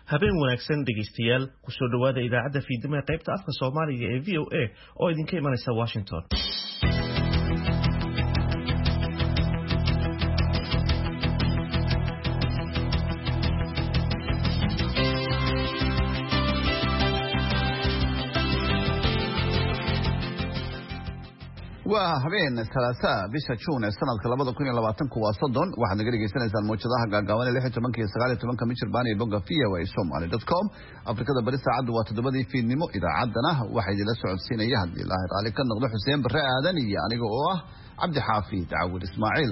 habeen wanaagsan dhegeystayaal ku soo dhawaada idaacadda fiidnimo qaybta afka Soomaaliga ee VOA oo idinka imanaysa Washington. waa habeen salaasa bisha June sanadka 2020 waa 30 waxaad naga dhageysanaysaan muujadaha gaagaaban 16 iyo 19 mitir ee bogga voasomali.com Afrikada bari saacadu waa 7 fiidnimo idaacadana waxa idin la socodsiinaya hadii Ilaahay raali ka noqdo Xuseen Barre Aadan iyo aniga oo ah Cabdi Xaafid Daawud Ismaaciil.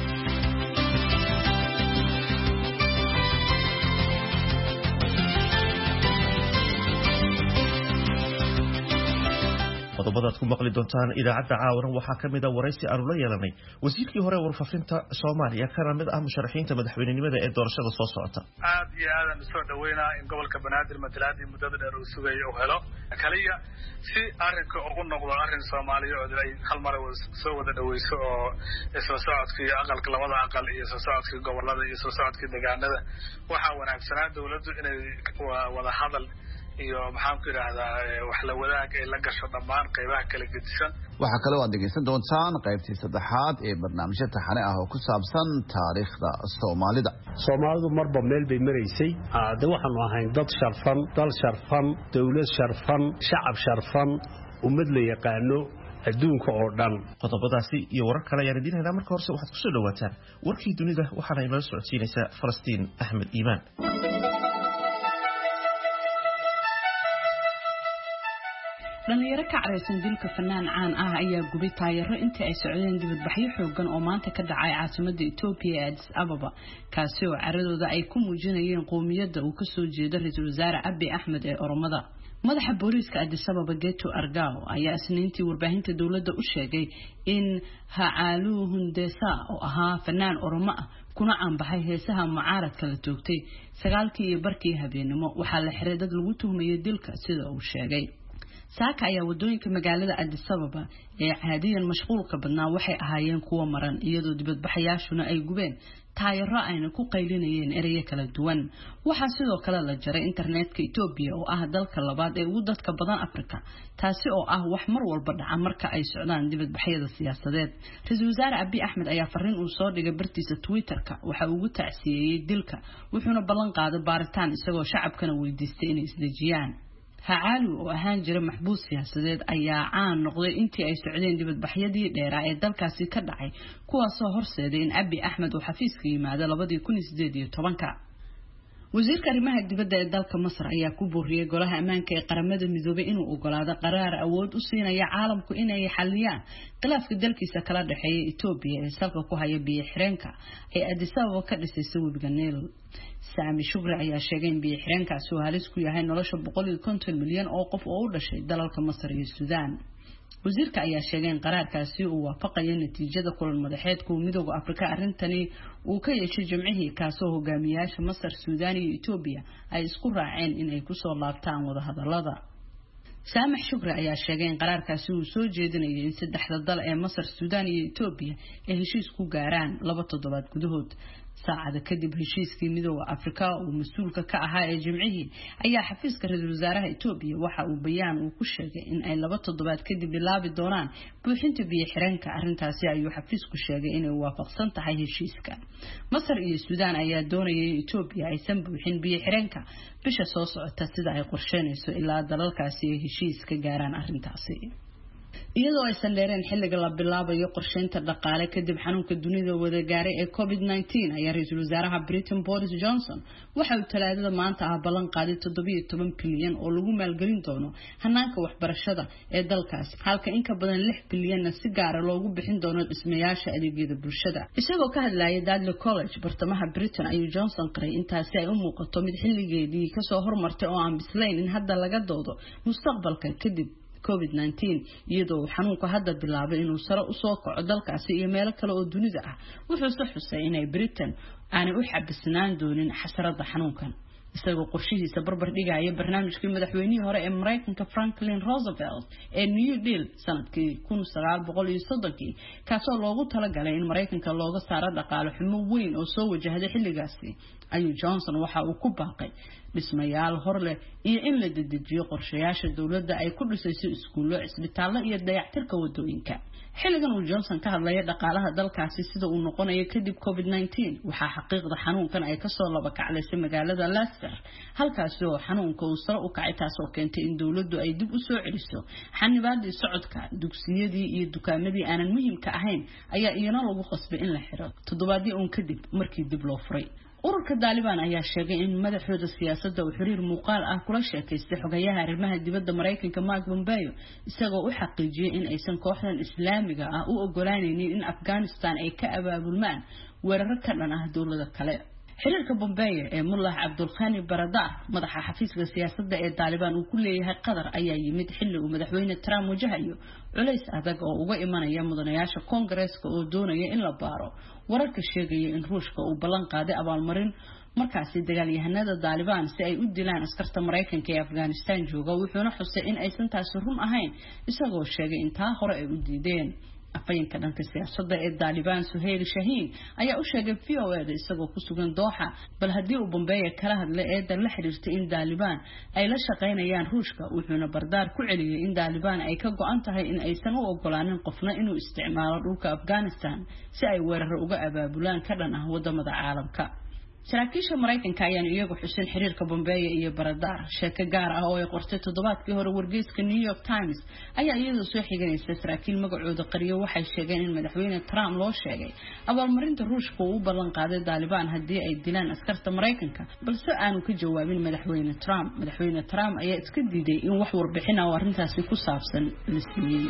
qodobadaad ku maqli doontaan idaacadda caawana waxaa kamid ah waraysi aanu la yeelanay wasiirkii hore warfaafinta Soomaaliya kana mid ah musharaxiinta madaxweynenimada ee doorashada soo socota. aad iyo aad aan soo dhaweynaa in gobolka Banaadir matalaadii muddada dheer uu sugayo oo helo kaliya si arrinka ugu noqdo arrin Soomaaliya oo ay hal mar soo wada dhaweyso oo isla socodkii aqalka labada aqal iyo soo socodkii gobolada iyo soo socodkii deegaanada waxa wanaagsanaa dawladdu inay wada hadal iyo maxaan ku yiraahdaa wax la wadaag ee la gasho dhammaan qaybaha kala gedisan. waxa kale oo aad dhegeysan doontaan qaybtii saddexaad ee barnaamijka taxane ah oo ku saabsan taariikhda Soomaalida. Soomaalidu marba meel bay mareysay waxaanu ahayn dad sharfan, dal sharfan, dawlad sharfan, shacab sharfan, ummad la yaqaano adduunka oo dhan. qodobadaasi iyo warar kale ayaan idin haynaa. marka hore waxaad ku soo dhawaataan warkii dunida waxaana inala socodsiinaysaa Falastiin Axmed Iimaan. dhalinyaro ka careysan dilka fanaan caan ah ayaa gubay taayiro intii ay socdeen dibadbaxyo xoogan oo maanta ka dhacay caasimadda Itoobiya ee Addis Ababa kaasi oo caradooda ay ku muujinayeen qoomiyadda uu ka soo jeedo ra'iisul wasaare Abiy Ahmed ee Oromada. madaxa booliiska Addis Ababa Geto Argao ayaa isniintii warbaahinta dawladda u sheegay in Hacaalu Hundeesa oo ahaa fanaan Oromo ah kuna aanbaxay heesaha mucaaradka la toogtay 9:00 habeenimo waxaa la xiray dad lagu tuhmayay dilka sida uu sheegay. saaka ayaa wadooyinka magaalada Addis Ababa ee caadiyan mashquulka badnaa waxay ahaayeen kuwa maran iyadoo dibadbaxayaashuna ay gubeen taayiro ayna ku qaylinayeen erayo kala duwan. waxaa sidoo kale la jaray internetka Itoobiya oo ah dalka labaad ee ugu dadka badan Afrika taasi oo ah wax mar walba dhaca marka ay socdaan dibadbaxyada siyaasadeed. Ra'iisul Wasaare Abiy Ahmed ayaa fariin uu soo dhigay bartiisa Twitterka waxa uu ugu tacsiyeeyay dilka wuxuuna ballan qaaday baaritaan isagoo shacabkana weydiistay inay isdejiyaan. Hacaalu oo ahaan jira maxbuus siyaasadeed ayaa caan noqday intii ay socdeen dibadbaxyadii dheeraa ee dalkaasi ka dhacay kuwaasoo horseeday in Abiy Ahmed uu xafiiska yimaado 2018. wasiirka arrimaha dibadda ee dalka Masar ayaa ku booriyay golaha ammaanka ee qaramada midoobay inuu ogolaado qaraar awood u siinaya caalamku inay xaliyaan khilaafka dalkiisa kala dhaxeeya Itoobiya ee salka ku haya biyo xireenka ee Addis Ababa ka dhisay webiga Nile. Sami Shukri ayaa sheegay in biyo xireenkaasi uu halis ku yahay nolosha 150 milyan oo qof oo u dhashay dalalka Masar iyo Suudaan. wasiirka ayaa sheegay in qaraarkaasi uu waafaqayo natiijada kulan madaxeedka midowga Afrika arintani uu ka yeeshay Jimcihii kaasoo hogaamiyaasha Masar, Suudaan iyo Itoobiya ay isku raaceen in ay ku soo laabtaan wada hadallada. Sami Shukri ayaa sheegay in qaraarkaasi uu soo jeedinayo in saddexda dal ee Masar, Suudaan iyo Itoobiya ay heshiis ku gaaraan 2 toddobaad gudahood. saacada kadib heshiiskii midowga Afrika oo mas'uulka ka ahaa ee Jimcihii ayaa xafiiska ra'iisul wasaaraha Itoobiya waxa uu bayaan uu ku sheegay in ay 2 toddobaad kadib bilaabi doonaan buuxinta biyo xireenka. arrintaasi ayuu xafiisku sheegay inay waafaqsan tahay heshiiska. Masar iyo Suudaan ayaa doonayay in Itoobiya aysan buuxin biyo xireenka bisha soo socota sida ay qorsheynayso ilaa dalalkaasi ay heshiis ka gaaraan arrintaasi. iyadoo aysan dheereen xilliga la bilaabayo qorsheynta dhaqaale kadib xanuunka dunida wada gaaray ee COVID-19 ayaa ra'iisul wasaaraha Britain Boris Johnson waxa uu talaadada maanta ballan qaaday 17 bilyan oo lagu maalgelin doono hanaanka waxbarashada ee dalkaas halka in ka badan 6 bilyan si gaar ah loogu bixin doono dhismayaasha adeegyada bulshada. isagoo ka hadlayay Dudley College bartamaha Britain ayuu Johnson qiray intaasi ay u muuqato mid xilligeedii ka soo hormartay oo aan bislayn in hadda laga doodo mustaqbalka kadib COVID-19 iyadoo xanuunku hadda bilaabay inuu sare u soo kaco dalkaasi iyo meelo kale oo dunida ah wuxuu xusay inay Britain aanay u xabisnaan doonin xasarada xanuunkan. isagoo qorshihiisa barbar dhigaya barnaamijkii madaxweynihii hore ee Mareykanka Franklin Roosevelt ee New Deal sanadkii 1930 kaasoo loogu talagalay in Mareykanka looga saaro dhaqaale xumo weyn oo soo wajahday xilligaasi ayuu Johnson waxa uu ku baaqay dhismayaal hor leh iyo in la dedejiyo qorshayaasha dawladda ay ku dhisayso iskuulo, isbitaallo iyo dayactirka wadooyinka. xilligan uu Johnson ka hadlaya dhaqaalaha dalkaasi sida uu noqonayo kadib COVID-19 waxa xaqiiqda xanuunkan ay ka soo laba kaclaysay magaalada Leicester halkaas oo xanuunka uu sare u kacay taas oo keentay in dawladdu ay dib u soo celiso xanibaadii socodka dugsiyadii iyo dukaamadii aanan muhiimka ahayn ayaa iyana lagu qasbay in la xiro toddobaadii uun kadib markii dib loo furay. ururka Taliban ayaa sheegay in madaxweynaha siyaasadda uu xiriir muuqaal ah kula sheekaystay xogayaha arrimaha dibadda Mareykanka Mike Pompeo isagoo u xaqiijiyay in aysan kooxdan Islaamiga ah u ogolaanaynin in Afghanistan ay ka abaabulmaan weerar ka dhan ah dawladda kale. xiriirka Pompeo ee Mullah Abdul Ghani Baradar madaxa xafiiska siyaasadda ee Taliban uu ku leeyahay Qatar ayaa yimid xilli uu madaxweyne Trump wajahayo culays adag oo uga imanaya mudanayaasha Koongareeska oo doonaya in la baaro wararka sheegaya in Ruushka uu ballan qaaday abaalmarin markaasi dagaalyahanada Taliban si ay u dilaan askarta Mareykanka ee Afghanistan jooga wuxuuna xusay in aysan taasi run ahayn isagoo sheegay in taa hore ay u diideen. afayeenka dhanka siyaasadda ee Taliban Suhail Shaheen ayaa u sheegay VOA isagoo ku sugan Doha bal hadii uu Pompeo kala hadlay ee la xiriirtay in Taliban ay la shaqeynayaan Ruushka wuxuuna bardaar ku celiyay in Taliban ay ka go'an tahay in aysan u ogolaanin qofna inuu isticmaalo dhulka Afghanistan si ay weerar uga abaabulaan ka dhan ah wadamada caalamka. saraakiisha Mareykanka ayaan iyagu xusin xiriirka Pompeo iyo Baradar sheeko gaar ah oo ay qortay toddobaadkii hore wargeyska New York Times ayaa iyadoo soo xiganaysa saraakiil magacooda qariyo waxay sheegeen in madaxweyne Trump loo sheegay abaalmarinta Ruushka uu ballan qaaday Taliban hadii ay dilaan askarta Mareykanka balse aanu ka jawaabin madaxweyne Trump ayaa iska diiday in wax warbixin ah oo arrintaasi ku saabsan la siiyay.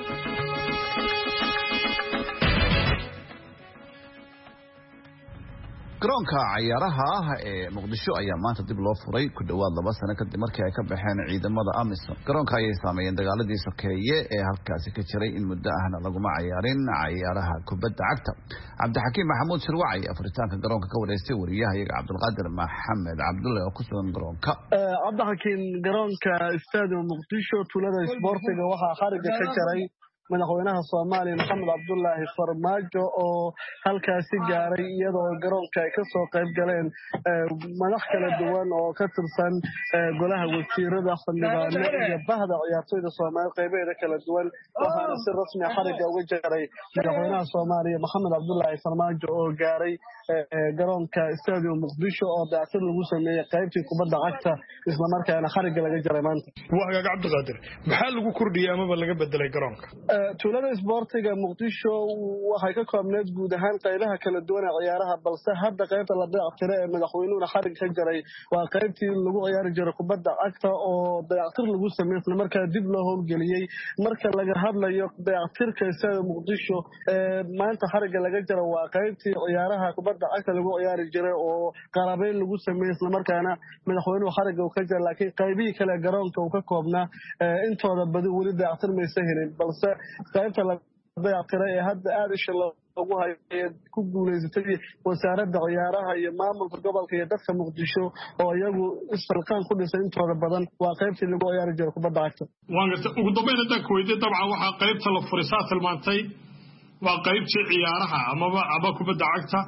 garoonka ciyaaraha ee Muqdisho ayaa maanta dib loo furay ku dhawaad 2 sano kadib markii ay ka baxeen ciidamada AMISOM. garoonka ayay saameeyeen dagaaladii sokeeye ee halkaasi ka jiray in muddo ahna laguma ciyaarin ciyaaraha kubadda cagta. Cabdixakiim Maxamuud Sirwacay afritaanka garoonka ka wareystay wariyahayaga Cabdulqaadir Maxamed Cabdulle oo ku sugan garoonka. Cabdixakiim garoonka Stadium Muqdisho tulada isboortiga waxaa xariga ka jiray madaxweynaha Soomaaliya Maxamed Cabdullaahi Farmaajo oo halkaasi gaaray iyadoo garoonka ay ka soo qayb galeen madax kala duwan oo ka tirsan golaha wasiirada xildhibaano iyo bahda ciyaartoyda Soomaaliya qaybaheeda kala duwan waxaana si rasmi ah xariga uga jaray madaxweynaha Soomaaliya Maxamed Cabdullaahi Farmaajo oo gaaray garoonka Stadium Muqdisho oo daatir lagu sameeyay qaybtii kubadda cagta isla markaana xariga laga jaray maanta. Waaga Cabdulqaadir maxaa lagu kordhiyay ama laga bedelay garoonka? tulada isboortiga Muqdisho waxay ka koobneed guud ahaan qaybaha kala duwan ee ciyaaraha balse hadda qaybta la dayactiray ee madaxweynuhu xarig ka jaray waa qaybtii lagu ciyaari jiray kubadda cagta oo dayactir lagu sameeyay isla markaana dib loo howlgeliyay marka laga hadlayo dayactirka Stadium Muqdisho maanta xariga laga jaray waa qaybtii ciyaaraha kubadda cagta lagu ciyaari jiray oo qalabayn lagu sameeyay isla markaana madaxweynuhu xariga uu ka jaray laakiin qaybihii kale garoonka uu ka koobnaa intooda badi wali dayactir ma helin balse qaybta la dayactiray ee hadda aad isha loogu hayay ku guuleysatay wasaaradda ciyaaraha iyo maamulka gobolka iyo dadka Muqdisho oo iyagu isfalqaan ku dhisay intooda badan waa qaybtii lagu ciyaari jiray kubadda cagta. ugu dambeyn hadda kuweydiin dabcan waxa qaybta la furay tilmaantay waa qaybtii ciyaaraha ama kubadda cagta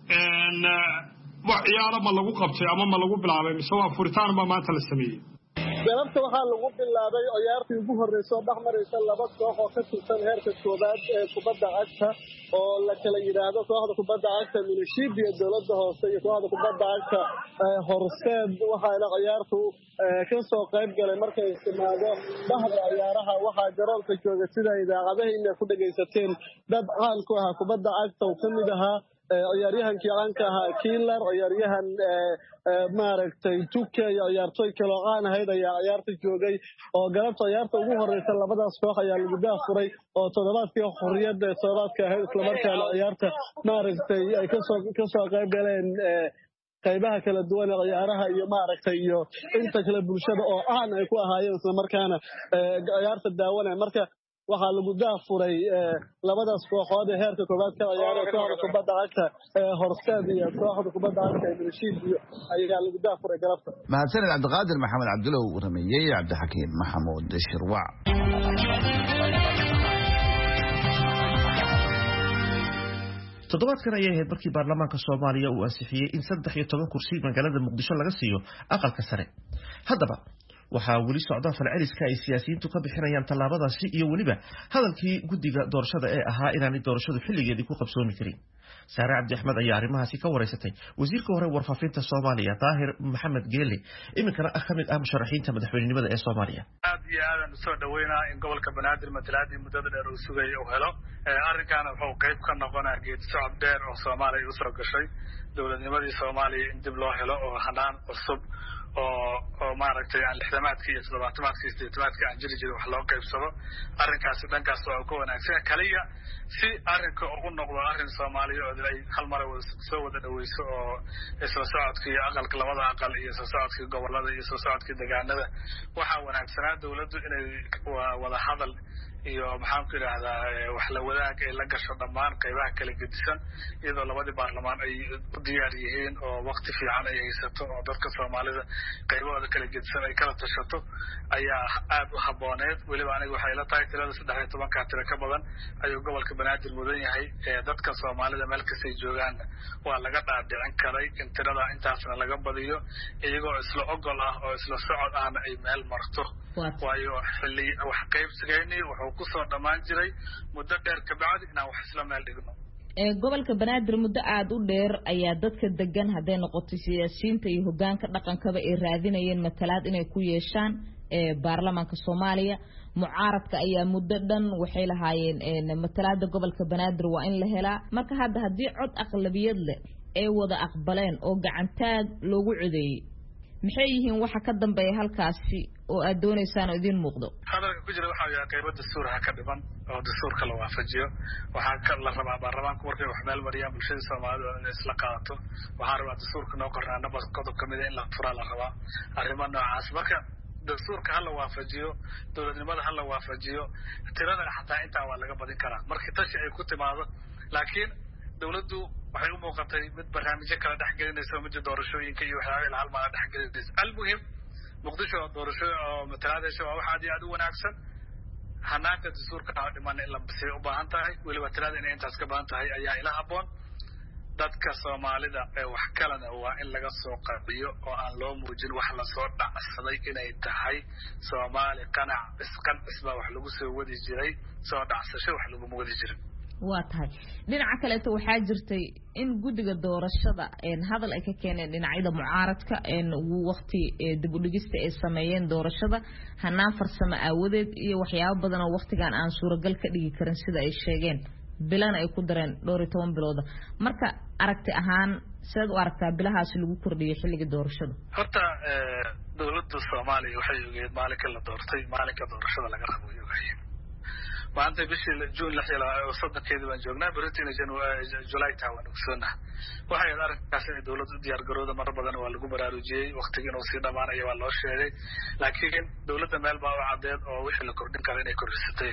wax ciyaaro ma lagu qabtay ama ma lagu bilaabay mise waa furitaan ma maanta la sameeyay? galabta waxaa lagu bilaabay ciyaartii ugu horeysay dhexmaraysa laba koox oo ka tirsan heerka koobaad ee kubadda cagta oo la kala yiraahdo kooxda kubadda cagta Milishibi ee dawladda hoose iyo kooxda kubadda cagta Horseed waxaana ciyaartu ka soo qayb galay markay timaado bahda ciyaaraha waxaa garoonka jooga sida idaacadaha inay ku dhageysateen dad caan ku ah kubadda cagta oo kamid ahaa ciyaaryahankii caanka ahaa Killer ciyaaryahan maaragtay Tuke iyo ciyaartoy kale oo aan ahayd ayaa ciyaarta joogay oo galabta ciyaarta ugu horeysay labadaas koox ayaa lagu daafuray oo toddobaadkii xorriyadda toddobaadka ahayd isla markaana ciyaarta maaragtay ay ka soo qayb galeen qaybaha kala duwan ee ciyaaraha iyo maaragtay iyo inta kale bulshada oo aan ay ku ahaayeen isla markaana ciyaarta daawanaya marka waxaa lagu daafuray labadaas kooxood ee heerka koowaad ka ciyaara kooxda kubadda cagta Horseed iyo kooxda kubadda cagta Milshiid ayaa lagu daafuray galabta. mahadsanid Cabdiqaadir Maxamed Cabdulow warameeyay Cabdixakiim Maxamuud Shirwac. toddobaadkan ayay ahayd markii baarlamaanka Soomaaliya uu ansixiyay in 13 kursi magaalada Muqdisho laga siiyo aqalka sare. Haddaba waxaa weli socda falceliska ay siyaasiyiintu ka bixinayaan tallaabadaasi iyo weliba hadalkii guddiga doorashada ee ahaa inaanay doorashadu xilligeedii ku qabsoomi karin. Saare Cabdi Axmed ayaa arrimahaasi ka wareysatay wasiirka hore warfaafinta Soomaaliya Daahir Maxamed Geele iminkana ka mid ah musharaxiinta madaxweynenimada ee Soomaaliya. aad iyo aad u soo dhaweynaa in gobolka Banaadir matalaadii muddada dheer uu sugay uu helo arrinkan wuxuu qayb ka noqonayaa geed socod dheer oo Soomaaliya u soo gashay dowladnimadii Soomaaliya in dib loo helo oo hanaan cusub oo maaragtay aan lixdamaadkii iyo toddobaatamaadkii siddeetamaadkii aan jiri jirin wax loo qaybsado arrinkaasi dhankaas waa ku wanaagsan kaliya si arrinka ugu noqdo arrin Soomaaliya oo ay hal mar soo wada dhaweyso oo isla socodkii aqalka labada aqal iyo isla socodkii gobolada iyo isla socodkii deegaanada waxaa wanaagsanaa dawladdu inay wada hadal iyo maxaan ku yiraahdaa wax la wadaag ay la gasho dhammaan qaybaha kala gedisan iyadoo labadii baarlamaan ay u diyaar yihiin oo waqti fiican ay haysato oo dadka Soomaalida qaybahooda kala gedisan ay kala tashato ayaa aad u habooneed weliba aniga waxay la tahay tirada 13 tiro ka badan ayuu gobolka Banaadir mudan yahay dadka Soomaalida meel kasta ay joogaan waa laga dhaadhicin karay in tirada intaasna laga badiyo iyagoo isla ogol ah oo isla socod ahna ay meel marto waayo xilli wax qaybsigeynay wuxuu ku soo dhamaan jiray muddo dheer ka bacdi inaan wax isla meel dhigno gobolka Banaadir muddo aad u dheer ayaa dadka degan haday noqoto siyaasiyiinta iyo hoggaanka dhaqankaba ay raadinayeen matalaad inay ku yeeshaan baarlamaanka Soomaaliya mucaaradka ayaa muddo dhan waxay lahaayeen matalaada gobolka Banaadir waa in la helaa marka hadii cod aqlabiyad leh ay wada aqbaleen oo gacantaag loogu codeeyay maxay yihiin waxa ka dambeeya halkaasi oo aad doonaysaan idin muuqdo hadalka ku jira waxa yahay qaybada dastuurka ka dhiban oo dastuurka la waafajiyo waxa ka la rabaa baarlamaanka markay wax meel mariyaan bulshada Soomaalida in isla qaato waxa rabaa dastuurka noo qornaa nabad qodob kamid in la fura la rabaa arrimaha noocaas marka dastuurka hal la waafajiyo dowladnimada hal la waafajiyo tirada xataa inta waa laga badin karaa markii tashi ay ku timaado laakiin dawladdu waxay u muuqatay mid barnaamijyo kala dhaxgelinayso mid doorashooyinka iyo waxyaabo hal mar dhaxgelinayso almuhim muqdisho doorasho oo matalaadayso waxa aad u wanaagsan hanaanka dastuurka dhiman in la bisay u baahan tahay waliba tirada inay intaas ka baahan tahay ayaa ila haboon dadka Soomaalida ee wax kalena waa in laga soo qabiyo oo aan loo muujin wax la soo dhacsaday inay tahay Soomaali qanac isba wax lagu soo wadi jiray soo dhacsasho wax lagu wadi jiray waa tahay dhinaca kale waxaa jirtay in guddiga doorashada hadal ay ka keeneen dhinacyada mucaaradka waqti dib u dhigista ay sameeyeen doorashada hanaan farsamo aawadeed iyo waxyaabo badan oo waqtigan aan suuragal ka dhigi karin sida ay sheegeen bilan ay ku dareen 12 bilood marka aragti ahaan sidoo aragtaa bilahaas lagu kordhiyay xilliga doorashada horta dawladda Soomaaliya waxay ogeed maalinka la doortay maalinka doorashada laga rabo ogaayeen maanta bishii June 16 baan joognaa Britain July taan ogsona waxay aragtaas in dawladdu diyaar garowda mar badan waa lagu baraarujiyay waqtiga inuu si dhamaanay waa loo sheegay laakiin dawladda meel baa u cadeed oo wixii la kordhin karo inay kordhisatay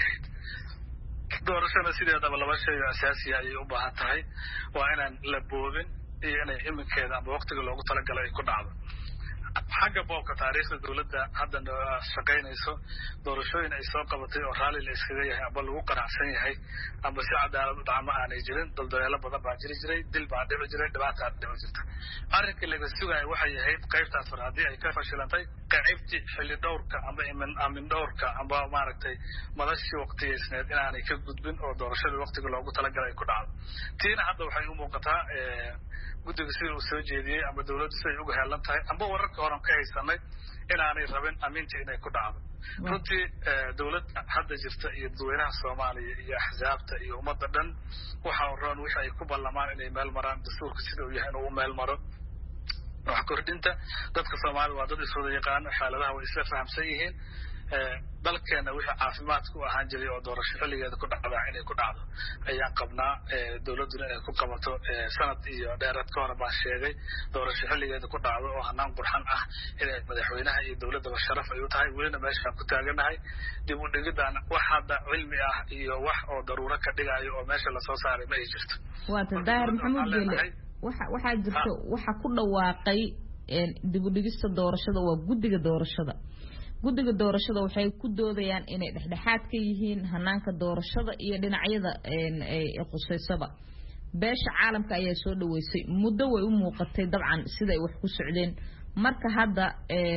doorashada sideedaba laba shay oo asaasi ah ay u baahan tahay waa inaan la boobin iyo inay iminkeeda ama waqtiga loogu talagalay ku dhacdo xagga boobka taariikhda dawladda hadda shaqaynayso doorashooyin ay soo qabatay oo raali la iskaga yahay ama lagu qanacsan yahay ama si cadaalad u dhacma aanay jirin daldareelo badan baa jiri jiray dil baa dhici jiray dhibaataa dhici jirta arrinka laga sugayo waxay ahayd qaybtaas hore haddii ay ka fashilantay qaybtii xilli dhowrka ama amin dhowrka ama maaragtay madashii waqtigeysneed inaanay ka gudbin oo doorashada waqtiga loogu talagalay ku dhacdo tiina hadda waxay u muuqataa guddiga sida uu soo jeediyay ama dawladdu siday uga heelan tahay ama wararka hore ka haysanay inaanay rabin aminta inay ku dhacdo runtii dawladda hadda jirta iyo dadweynaha Soomaaliya iyo axsaabta iyo ummadda dhan waxa roon wixii ay ku ballamaan inay meel maraan dastuurka sida uu yahay inuu meel maro wax kordhinta dadka Soomaaliya waa dad iswada yaqaan xaaladaha way isla fahamsan yihiin dalkeena wixii caafimaadku ahaan jiray oo doorasho xilligeeda ku dhacda inay ku dhacdo ayaan qabnaa dawladuna inay ku qabato sanad iyo dheeraad ka hor baan sheegay doorasho xilligeeda ku dhacdo oo hanaan qurxan ah inay madaxweynaha iyo dawladaba sharaf ay u tahay welina meeshaan ku taaganahay dib u dhigidaan wax hadda cilmi ah iyo wax oo daruuro ka dhigayo oo meesha lasoo saaray ma ay jirto waata daahir maxamuud geele waxaa jirto waxa ku dhawaaqay dib u dhigista doorashada waa guddiga doorashada waxay ku doodayaan inay dhexdhexaad ka yihiin hanaanka doorashada iyo dhinacyada quseysaba beesha caalamka ayaa soo dhaweysay muddo way u muuqatay dabcan siday wax ku socdeen marka hadda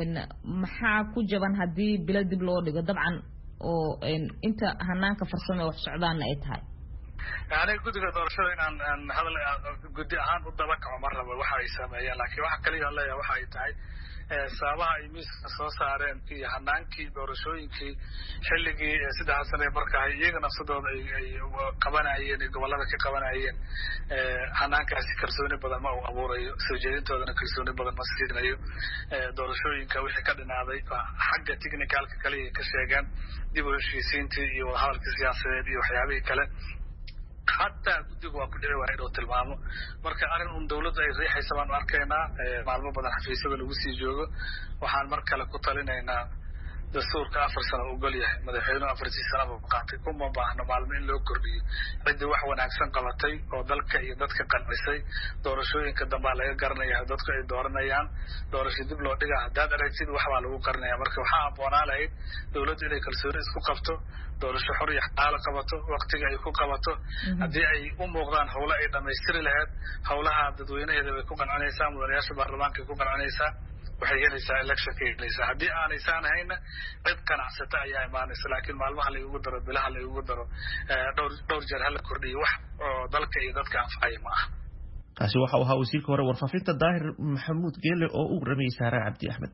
maxaa ku jaban haddii bilo dib loo dhigo dabcan oo inta hanaanka farsamo wax socdaana ay tahay aniga guddiga doorashada inaan hadal guddi ahaan u daba kaco mar rabo waxa ay sameeyaan laakiin waxa kaliya leeyahay waxa ay tahay sababaha ay miiska soo saareen iyo hanaankii doorashooyinkii xilligii 3 sano markaa iyaga nafsadooda ay qabanayeen gobolada ka qabanayeen hanaankaasi kalsooni badan ma uu abuurayo soo jeedintoodana kalsooni badan ma siinayo doorashooyinka wixii ka dhinaaday xagga technicalka kaliya ka sheegaan dib u heshiisiintii iyo wadahadalka siyaasadeed iyo waxyaabihii kale حتى guddigu waa ku dhici waayay inuu tilmaamo marka arrin dawladda ay riixaysa baan arkaynaa maalmo badan xafiisyada lagu sii joogo waxaan mar kale ku talinaynaa dastuurka 4 sano u gol yahay madaxweynuhu 4 sano buu qaatay kuma baahna maalmo in loo kordhiyo cidii wax wanaagsan qabatay oo dalka iyo dadka qancisay doorashooyinka dambe laga garanayaa dadku ay dooranayaan doorasho dib loo dhigaa hadaad aragtid wax baa lagu qarinayaa marka waxa aboonaa lahayd dawladdu inay kalsooni isku qabto doorasho xor iyo xalaal qabato waqtiga ay ku qabato hadii ay u muuqdaan hawlo ay dhameystiri lahayd hawlaha dadweynaheeda way ku qancinaysaa mudanayaasha baarlamaanka ku qancinaysaa waxay helaysaa election keelaysaa hadii aanay saanahayna cid qanacsata ayaa imaanaysa laakiin maalmaha la ugu daro bilaha la ugu daro dhowr jeer hal kordhiyo wax oo dalka iyo dadka anfacay ma aha kaasi waxa uu ahaa wasiirka hore warfaafinta Daahir Maxamuud Geele oo u ramay Saara Cabdi Axmed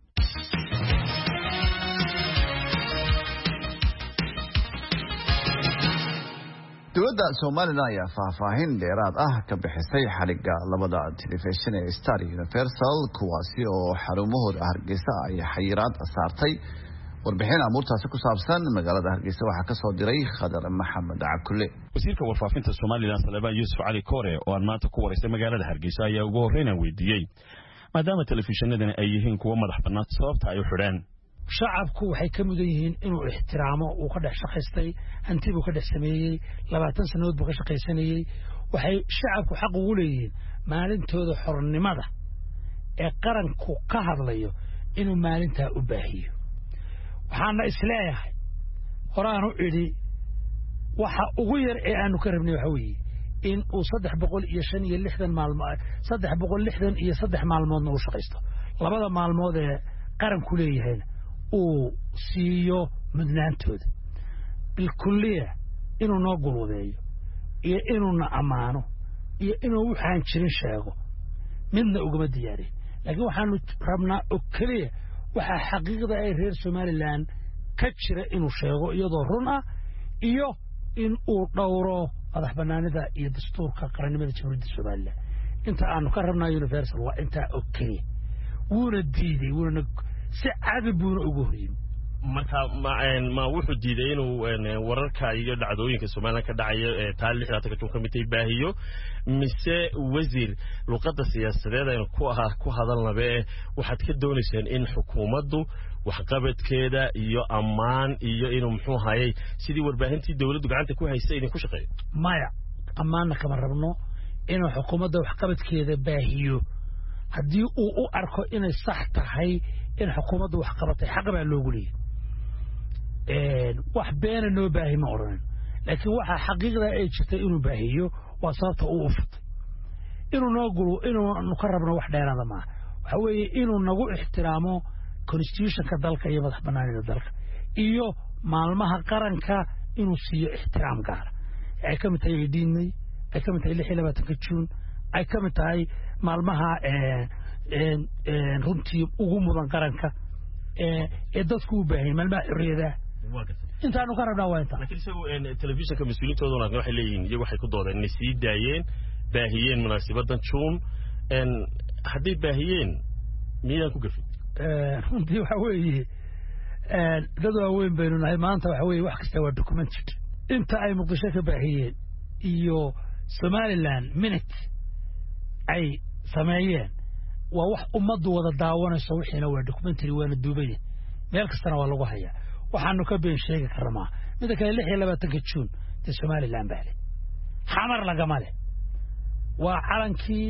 dowladda Soomaaliland ayaa faahfaahin dheeraad ah ka bixisay xariga labada telefishin ee Star Universal kuwaasi oo xarumahooda Hargeysa ay xayiraad saartay warbixin amuurtaasi ku saabsan magaalada Hargeysa waxa ka soo diray Khadar Maxamed Cabdulle wasiirka warfaafinta Soomaaliland Salebaan Yuusuf Cali Koore oo aan maanta ku wareysay magaalada Hargeysa ayaa ugu horreyn weydiiyay maadaama telefishinadani ay yihiin kuwa madax bannaan sababta ay u xireen shacabku waxay ka mudan yihiin inuu ixtiraamo uu ka dhex shaqaystay hantibu ka dhex sameeyay 20 sanadood buu ka shaqaysanayay waxay shacabku xaq ugu leeyihiin maalintooda xornimada ee qaranku ka hadlayo inuu maalinta u baahiyo waxaana isleeyahay horaan u idhi waxa ugu yar ee aanu ka rabnay waxa weeye in uu 360 maalmood 363 maalmoodna uu shaqaysto labada maalmood ee qaranku leeyahay uu siiyo mudnaantooda bilkulliya inuu noo guludeeyo iyo inuu na amaano iyo inuu waxaan jirin sheego midna ugama diyaarin laakiin waxaanu rabnaa oo kaliya waxa xaqiiqda ay reer Soomaaliland ka jira inuu sheego iyadoo run ah iyo in uu dhowro madax banaanida iyo dastuurka qarannimada jamhuuriyadda Soomaaliland inta aanu ka rabnaa Universal waa inta oo kaliya wuuna diiday wuuna si caadi buuna ugu horeeyay marka ma wuxuu diiday inuu wararka iyo dhacdooyinka Soomaaliland ka dhacaya taariikhda ka komitay baahiyo mise wasiir luqadda siyaasadeed ay ku hadalnabe waxaad ka doonaysaan in xukuumaddu waxqabadkeeda iyo ammaan iyo inuu muxuu hayay sidii warbaahintii dawladdu gacanta ku haysay idin ku shaqeeyo maya ammaanna kama rabno inuu xukuumadda waxqabadkeeda baahiyo haddii uu u arko inay sax tahay in xukuumaddu wax qabatay xaq baa loogu leeyahay wax beena noo baahi ma oran laakiin waxa xaqiiqda ay jirtay inuu baahiyo waa sababta uu ufutay inuu noo gulo inuu ka rabno wax dheeraada ma waxa weeye inuu nagu ixtiraamo constitutionka dalka iyo madax banaanida dalka iyo maalmaha qaranka inuu siiyo ixtiraam gaar ay ka mid tahay diinay ay ka mid tahay 26 June ay ka mid tahay maalmaha runtii ugu mudan qaranka ee dadku u baahay maalmaha xorriyada intaanu ka rabnaa waa inta laakiin isagu telefishinka mas'uuliyiintooduna waxay leeyihiin iyagu waxay ku doodeen inay sii daayeen baahiyeen munaasabaddan June haddii baahiyeen miyaan ku gafin runtii waxa weeye dad waaweyn baynu nahay maanta waxa weeye wax kasta waa documented inta ay muqdisho ka baahiyeen iyo Somaliland minute ay sameeyeen waa wax ummaddu wada daawanayso wixiina waa documentary waana duubay meel kastana waa lagu hayaa waxaanu ka been sheegi karnaa midda kale 26 June ee Somaliland baale xamar laga male waa calankii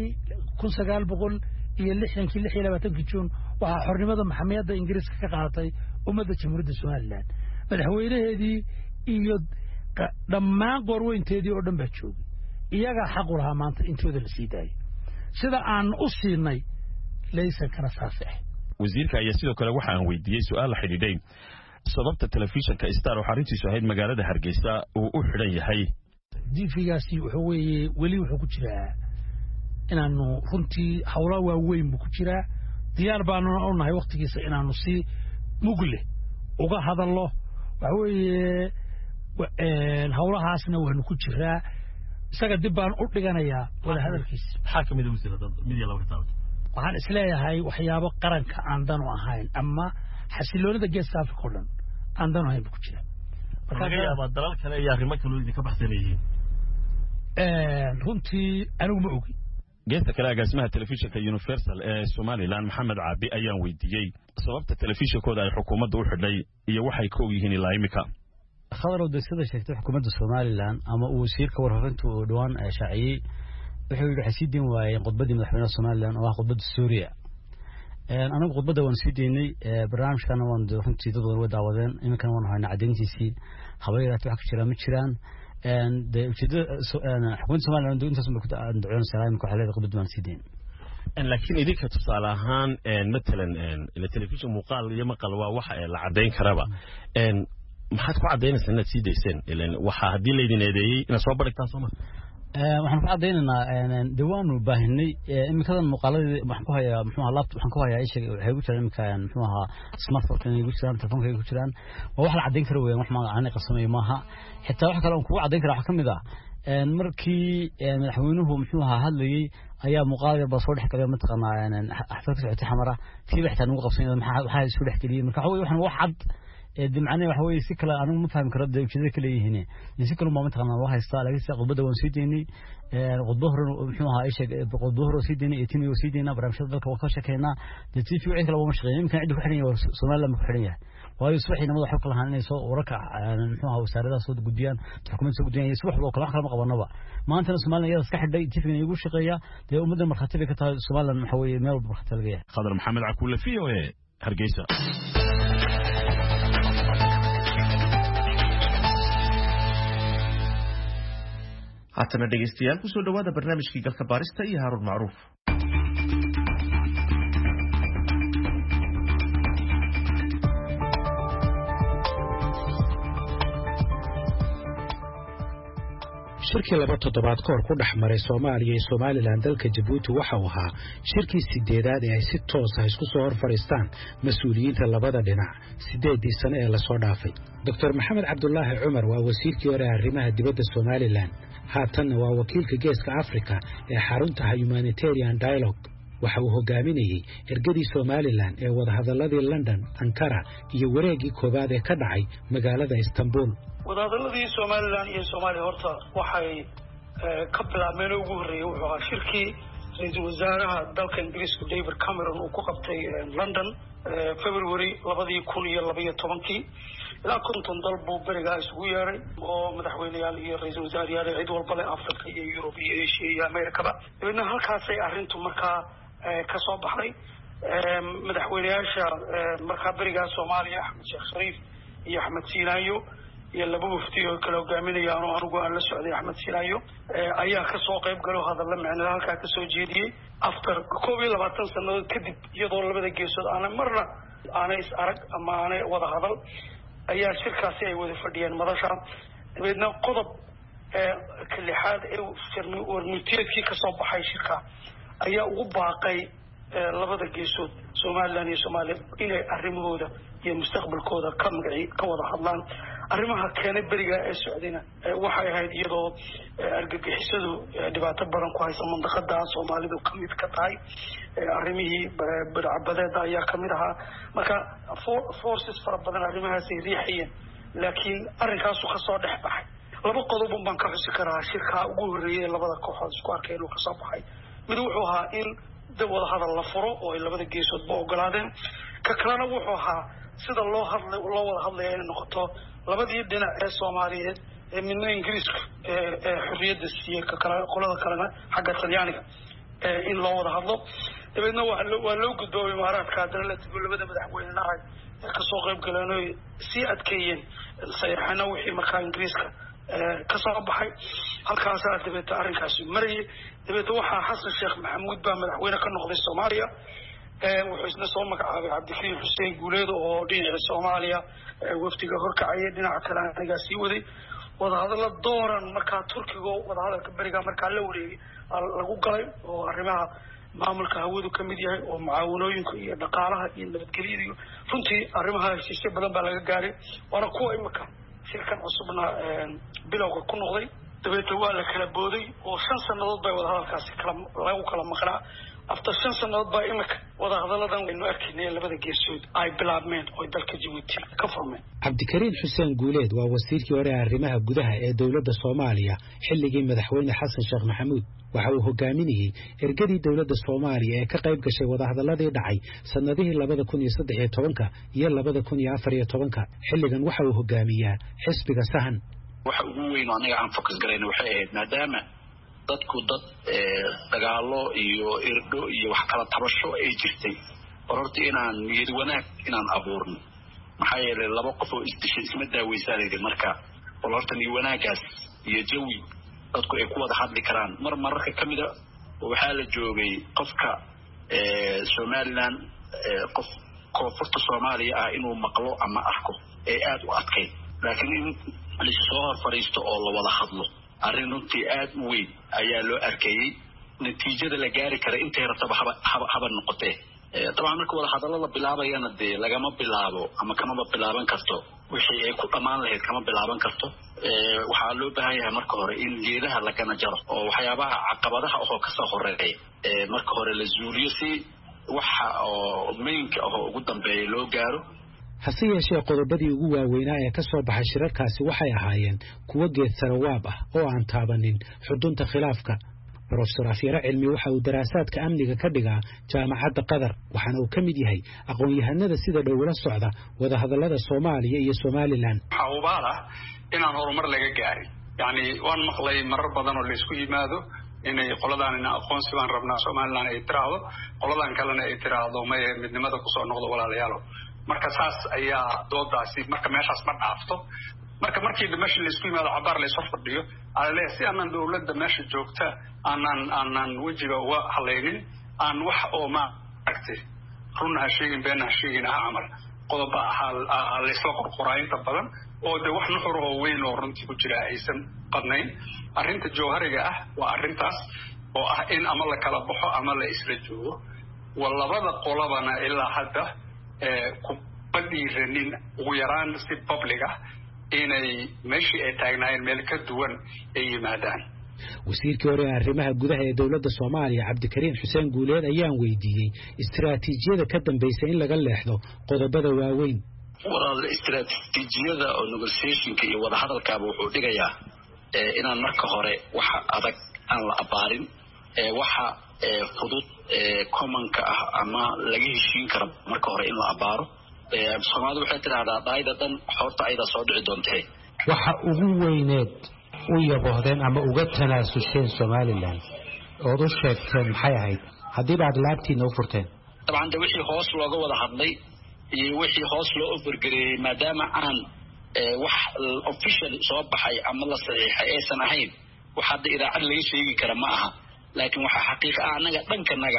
1960 June waxa xornimada maxamiyada Ingiriiska ka qaadatay ummadda jamhuuriyadda Somaliland madaxweynaheedii iyo dhammaan qorweynteedii oo dhan baa joogay iyaga xaq u lahaa maanta intooda la sii daayay sida aan u siinay laysan kana saasay wasiirka ayaa sidoo kale waxa aan weydiiyay su'aal la xidhiidhay sababta telefishinka Star oo xarintiisu ahayd magaalada Hargeysa uu u xidhan yahay diifigaasi wuxuu weeye wali wuxuu ku jiraa inaanu runtii hawla waaweyn ku jiraa diyaar baanu u nahay waqtigiisa inaanu si mugle uga hadallo waxa weeye hawlahaasna waanu ku jiraa isaga dib baan u dhiganayaa wada hadalkiisa maxaa kamid ah wasiirada midiya laba taabto waxaan isleeyahay waxyaabo qaranka aan dan u ahayn ama xasiloonida geeska Afrika oo dhan aan dan u ahayn ku jira marka yaaba dalal kale iyo arrimo kale oo ka baxsanayeen runtii anigu ma ogi geesta kale agaasimaha telefishinka Universal ee Somaliland Maxamed Caabi ayaan weydiiyay sababta telefishinkooda ay xukuumaddu u xidhay iyo waxay ka yihiin ilaa imika khadaro deegsada sheegtay xukuumadda Somaliland ama uu wasiirka warfaafinta oo dhawaan shaaciyay wuxuu yiri xasiidin waayeen qodbadii madaxweynaha Somaliland oo ah qodbada Suuriya anagu qodbada waan sii deynay barnaamijkana waan runtii dad wada daawadeen iminkan waan hayna cadeyntiisii habayraad wax ka jira ma jiraan de ujeedada xukuumadda Somaliland intaas ma ku dacdoon salaam ku xaleed qodbada waan sii deynay laakiin idinka tusaale ahaan matalan ila telefishin muuqaal iyo maqal waa waxa la cadeyn karaba maxaad ku cadeynaysaa inaad sii deyseen ilaan waxa hadii la idin eedeeyay ina soo barigtaan Soomaaliya waxaan ku cadeynaynaa diwaanu baahinay imikadan muuqaaladii waxaan ku hayaa muxuu ahaa laptop waxaan ku hayaa isha waxay ugu jiraan imika muxuu ahaa smartphone ugu jiraan telefoonka ugu jiraan waa wax la cadeyn karo weeyaan wax ma aan qasamay maaha xitaa wax kale oo ku cadeyn kara wax kamid ah markii madaxweynuhu muxuu ahaa hadlayay ayaa muuqaal yar baa soo dhex galay mataqaanaa xaflad ka socotay xamara tii xitaa ugu qabsanay maxaa isku dhex galiyay marka waxaan wax cad dimcane waxa weeye si kale anigu ma fahmi karo ujeedada kale yihiin in si kale ma mataqaanaa loo haystaa laakiin qodbada waan sii deynay qodbo hore muxuu ahaa isha qodbo hore sii deynay etimi oo sii deynay barnaamijyada dalka waa ka shaqeynaa TV wixii kale waa shaqeynaa imkan cid ku xidhan yahay Soomaaliland ma ku xidhan yahay waayo subaxii namada waxa kala ahaan inay soo wararka muxuu ahaa wasaaradaha soo gudbiyaan xukuumadda soo gudbiyaan subax loo kala wax kala ma qabanaba maanta Soomaaliland iyada iska xidhay TV-ga igu shaqeeya de ummadda markhaati ka tahay Soomaaliland waxa weeye meel markhaati laga yahay Khadar Maxamed Cakuule VOA Hargeysa haatana dhegeystayaal ku soo dhawaada barnaamijkii galka baarista iyo Haroun Macruuf shirkii 2 toddobaad ka hor ku dhaxmaray Soomaaliya iyo Somaliland dalka Djibouti waxa uu ahaa shirkii 8aad ee ay si toos ah isku soo hor fariistaan mas'uuliyiinta labada dhinac 8 sano ee la soo dhaafay Dr. Maxamed Cabdullaahi Cumar waa wasiirkii hore arrimaha dibadda Somaliland haatanna waa wakiilka geeska Afrika ee xarunta Humanitarian Dialogue waxa uu hogaaminayay ergadii Somaliland ee wadahadaladii London Ankara iyo wareegii koobaad ee ka dhacay magaalada Istanbul wadahadaladii Somaliland iyo Soomaaliya horta waxay ka bilaabmeen ugu horeeyay wuxuu ahaa shirkii ra'iisul wasaaraha dalka Ingiriiska David Cameron uu ku qabtay London February 2012 ilaa 50 dal buu bariga isugu yeeray oo madaxweynayaal iyo ra'iisul wasaarayaal cid walba leh Afrika iyo Europe iyo Asia iyo America dadna halkaas ay arrintu markaa ka soo baxday madaxweynayaasha markaa bariga Soomaaliya Axmed Sheekh Shariif iyo Axmed Siinaayo iyo laba wafdi oo kala hogaaminayaan oo anigu aan la socday Axmed Siinaayo ayaa ka soo qayb galay hadallo macna halka ka soo jeediyay after 22 sano kadib iyadoo labada geesood aanay is arag ama aanay wada hadal ayaa shirkaasi ay wada fadhiyeen madasha dabeedna qodob kalixaad ee warmutiyeedkii ka soo baxay shirka ayaa ugu baaqay labada geesood Somaliland iyo Soomaaliya inay arrimahooda iyo mustaqbalkooda ka wada hadlaan arrimaha keenay beriga ee socdayna waxay ahayd iyadoo argagixisadu dhibaato badan ku haysa mandaqada Soomaalidu ka mid ka tahay arrimihii badbaadada ayaa ka mid ahaa marka forces fara badan arrimahaas ay riixayeen laakiin arrinkaas uu ka soo dhex baxay laba qodob baan ka xusi karaa shirka ugu horeeyay labada kooxood isku arkeen oo ka soo baxay mid wuxuu ahaa in wada hadal la furo oo ay labada geesoodba ogolaadeen ka kalena wuxuu ahaa sida loo wada hadlayo inay noqoto labadii dhinac ee Soomaaliyeed ee midna Ingiriiska xorriyadda siiyay ka kala qolada kalena xagga Talyaaniga in loo wada hadlo dabeedna waa loo gudboobay Imaaraadka hadana la tigo labada madaxweynaha ka soo qayb galeen si adkeeyeen saxiixana wixii markaa Ingiriiska ka soo baxay halkaas dabeeta arrinkaasi marayay dabeeta waxaa Xasan Sheekh Maxamuud baa madaxweyne ka noqday Soomaaliya wuxuu isna soo magacaabay Cabdikariin Xuseen Guuleed oo dhinaca Soomaaliya waftiga horkacay dhinaca kale anaga sii waday wada hadallo dooran markaa Turkiga wada hadalka bariga markaa la wareegay lagu galay oo arrimaha maamulka hawadu ka mid yahay oo mucaawanooyinka iyo dhaqaalaha iyo nabadgelyada iyo runtii arrimaha heshiisyo badan baa laga gaaray waana kuwa imika shirkan cusubna bilowga ku noqday dabeeta waa la kala booday oo 5 sanadood bay wada hadalkaasi lagu kala maqnaa after 5 sanadood baa imika wada hadaladan waynu arkaynay labada geesood ay bilaabmeen oo dalka Djibouti ka furmeen Cabdikariin Xuseen Guuleed waa wasiirkii hore arrimaha gudaha ee dawladda Soomaaliya xilligii madaxweyne Xasan Sheekh Maxamuud waxa uu hogaaminayay ergadii dawladda Soomaaliya ee ka qayb gashay wada hadaladii dhacay sanadihii 2013 iyo 2014 xilligan waxa uu hogaamiyaa xisbiga Sahan waxa ugu weyn oo aniga aan focus gareeyay waxay ahayd maadaama dadku dad dagaalo iyo irdho iyo wax kala tabasho ay jirtay horta inaan niyad wanaag inaan abuurno maxaa yeelay laba qof oo isdishay isma daawaysanayeen marka horta niyad wanaagaas iyo jawi dadku ay ku wada hadli karaan mararka kamida waxaa la joogay qofka Somaliland qof koonfurta Soomaaliya ah inuu maqlo ama arko ee aad u adkay laakiin in la soo hor fariisto oo la wada hadlo arrin runtii aad u weyn ayaa loo arkayay natiijada la gaari kara intay rabtaba haba noqotee طبعا marka wada hadallo la bilaabayana dee lagama bilaabo ama kama bilaaban karto wixii ay ku dhamaan lahayd kama bilaaban karto waxaa loo baahan yahay marka hore in geedaha lagana jaro oo waxyaabaha caqabadaha oo ka soo horeeyay marka hore la zuuliyo si waxa oo meynka oo ugu dambeeyay loo gaaro hase yeeshee qodobadii ugu waaweynaa ee ka soo baxay shirarkaasi waxay ahaayeen kuwa geed sarawaab ah oo aan taabanin xudunta khilaafka Professor Afyara Cilmi waxa uu daraasaadka amniga ka dhigaa jaamacadda Qatar waxaana uu kamid yahay aqoon-yahanada sida dhow la socda wada hadallada Soomaaliya iyo Somaliland xawbaala inaan horumar laga gaarin yani waan maqlay marar badan oo la isku yimaado inay qoladan aqoonsi baan rabnaa Somaliland ay tiraahdo qoladan kalena ay tiraahdo ma midnimada ku soo noqdo walaalayaal marka saas ayaa doodaasi marka meeshaas ma dhaafto markii meesha la isku yimaado cabaar la soo fadhiyo alle si aan dawladda meesha joogta aanan wajiga uga halaynin aan wax oo ma aragtay runna sheegin beenna sheegin amal qodob la isla qorqoraynta badan oo de wax nuxur oo weyn oo runtii ku jira aysan qadnayn arrinta jawhariga ah waa arrintaas oo ah in ama la kala baxo ama la isla joogo walabada qolabana ilaa hadda ku badiranin ugu yaraan si public ah inay meeshii ay taagnaayeen meel ka duwan ay yimaadaan wasiirkii hore arrimaha gudaha ee dawladda Soomaaliya Cabdikariin Xuseen Guuleed ayaan weydiiyay istiraatiijiyada ka dambaysa in laga leexdo qodobada waaweyn walaal istiraatiijiyada oo negotiationka iyo wada hadalkaaba wuxuu dhigayaa inaan marka hore waxa adag aan la abaarin waxa fudud commonka ah ama laga heshiin karo marka hore in la abaaro Soomaalidu waxay tiraahdaa daayda dan horta ayda soo dhici doontay waxa ugu weyneed u yabohdeen ama uga tanaasulsheen Somaliland oo u sheegteen maxay ahayd haddii baad laabtiina u furteen طبعا ده wixii hoos looga wada hadlay iyo wixii hoos loo overgareeyay maadaama aan wax official soo baxay ama la saxiixay aysan ahayn waxa hadda idaacad laga sheegi kara ma aha laakiin waxa xaqiiqo ah anaga dhanka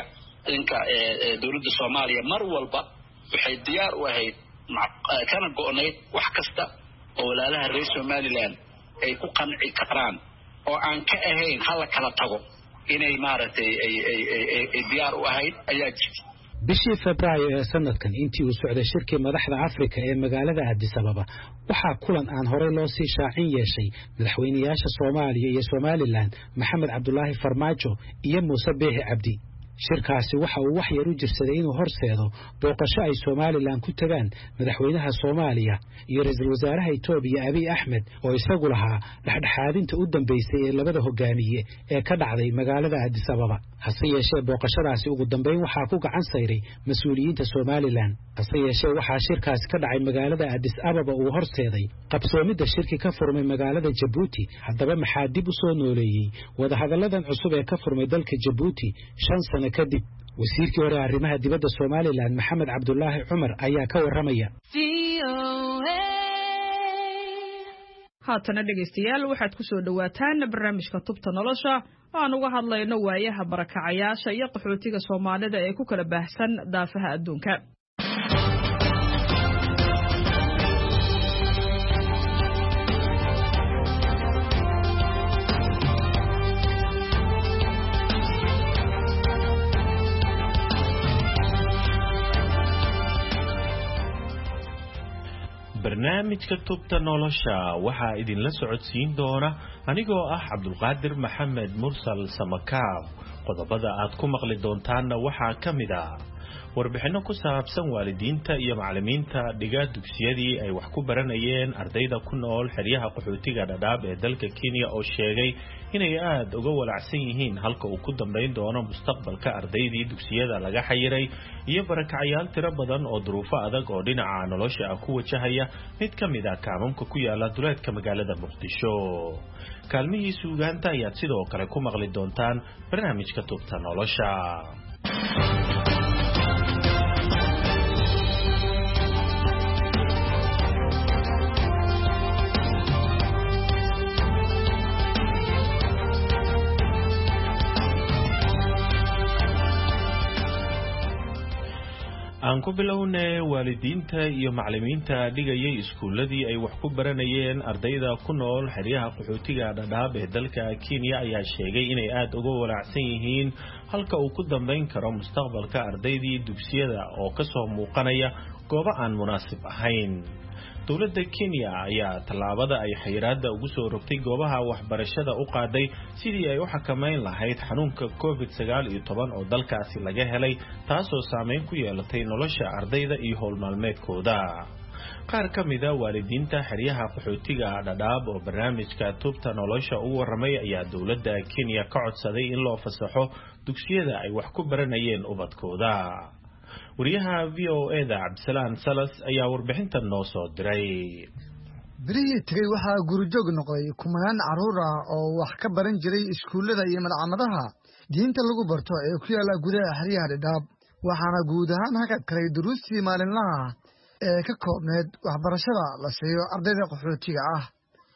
dawladda Soomaaliya mar walba waxay diyaar u ahayd kana go'nayd wax kasta oo walaalaha reer Somaliland ay ku qanci karaan oo aan ka ahayn hal kala tago inay maaragtay ay diyaar u ahayd ayaa jirtay bishii Febraayo ee sanadkan intii uu socday shirkii madaxda Afrika ee magaalada Addis Ababa waxaa kulan aan horey loo sii shaacin yeeshay madaxweynayaasha Soomaaliya iyo Somaliland Maxamed Cabdullaahi Farmaajo iyo Muuse Biixi Cabdi shirkaasi waxa uu wax yar u jirsaday inuu horseedo booqasho ay Somaliland ku tagaan madaxweynaha Soomaaliya iyo ra'iisul wasaaraha Itoobiya Abiy Ahmed oo isagu lahaa dhaxdhaxaadinta u dambeysay ee labada hogaamiye ee ka dhacday magaalada Addis Ababa hase yeeshee booqashadaasi ugu dambeyn waxaa ku gacan sayray mas'uuliyiinta Somaliland hase yeeshee waxaa shirkaasi ka dhacay magaalada Addis Ababa uu horseeday qabsoomidda shirki ka furmay magaalada Djibouti haddaba maxaa dib u soo nooleeyay wadahadalladan cusub ee ka furmay dalka Djibouti 5 sano kadib wasiirkii hore arrimaha dibadda Somaliland Maxamed Cabdullaahi Cumar ayaa ka waramaya haatana dhegeystayaal waxaad ku soo dhawaataan barnaamijka tubta nolosha oo aan uga hadlayno waayaha barakacayaasha iyo qaxootiga Soomaalida ee ku kala baahsan daafaha adduunka barnaamijka tubta nolosha waxaa idinla socodsiin doona anigoo ah Cabdulqaadir Maxamed Mursal Samakaab qodobada aad ku maqli doontaanna waxaa kamid ah warbixino ku saabsan waalidiinta iyo macallimiinta dhiga dugsiyadii ay wax ku baranayeen ardayda ku nool xeryaha qaxootiga Dadaab ee dalka Kenya oo sheegay inay aad uga walacsan yihiin halka uu ku dambeyn doono mustaqbalka ardaydii dugsiyada laga xayiray iyo barakacayaal tiro badan oo duruufo adag oo dhinaca nolosha ah ku wajahaya mid kamid ah kaamamka ku yaala duleedka magaalada Muqdisho kaalmihii suugaanta ayaad sidoo kale ku maqli doontaan barnaamijka tubta nolosha aan ku bilownay waalidiinta iyo macallimiinta dhigayay iskuuladii ay wax ku baranayeen ardayda ku nool xeryaha qaxootiga Dadaab ee dalka Kenya ayaa sheegay inay aad uga walacsan yihiin halka uu ku dambeyn karo mustaqbalka ardaydii dugsiyada oo ka soo muuqanaya goobo aan munaasib ahayn dowladda Kenya ayaa talaabada ay xayiraadda ugu soo rogtay goobaha waxbarashada u qaaday sidii ay u xakameyn lahayd xanuunka COVID-19 oo dalkaasi laga helay taasoo saameyn ku yeelatay nolosha ardayda iyo howl maalmeedkooda qaar kamida waalidiinta xeryaha qaxootiga Dadaab oo barnaamijka tubta nolosha u waramay ayaa dowladda Kenya ka codsaday in loo fasaxo dugsiyada ay wax ku baranayeen ubadkooda wariyaha VOA-da Cabdisalaan Salas ayaa warbixintan noo soo diray birihii tagay waxaa gurijoog noqday kumanaan carruur ah oo wax ka baran jiray iskuullada iyo madcamadaha diinta lagu barto ee ku yaala gudaha xeryaha Dadaab waxaana guud ahaan hakad kalay duruustii maalinlaha ee ka koobneed waxbarashada la siiyo ardayda qaxootiga ah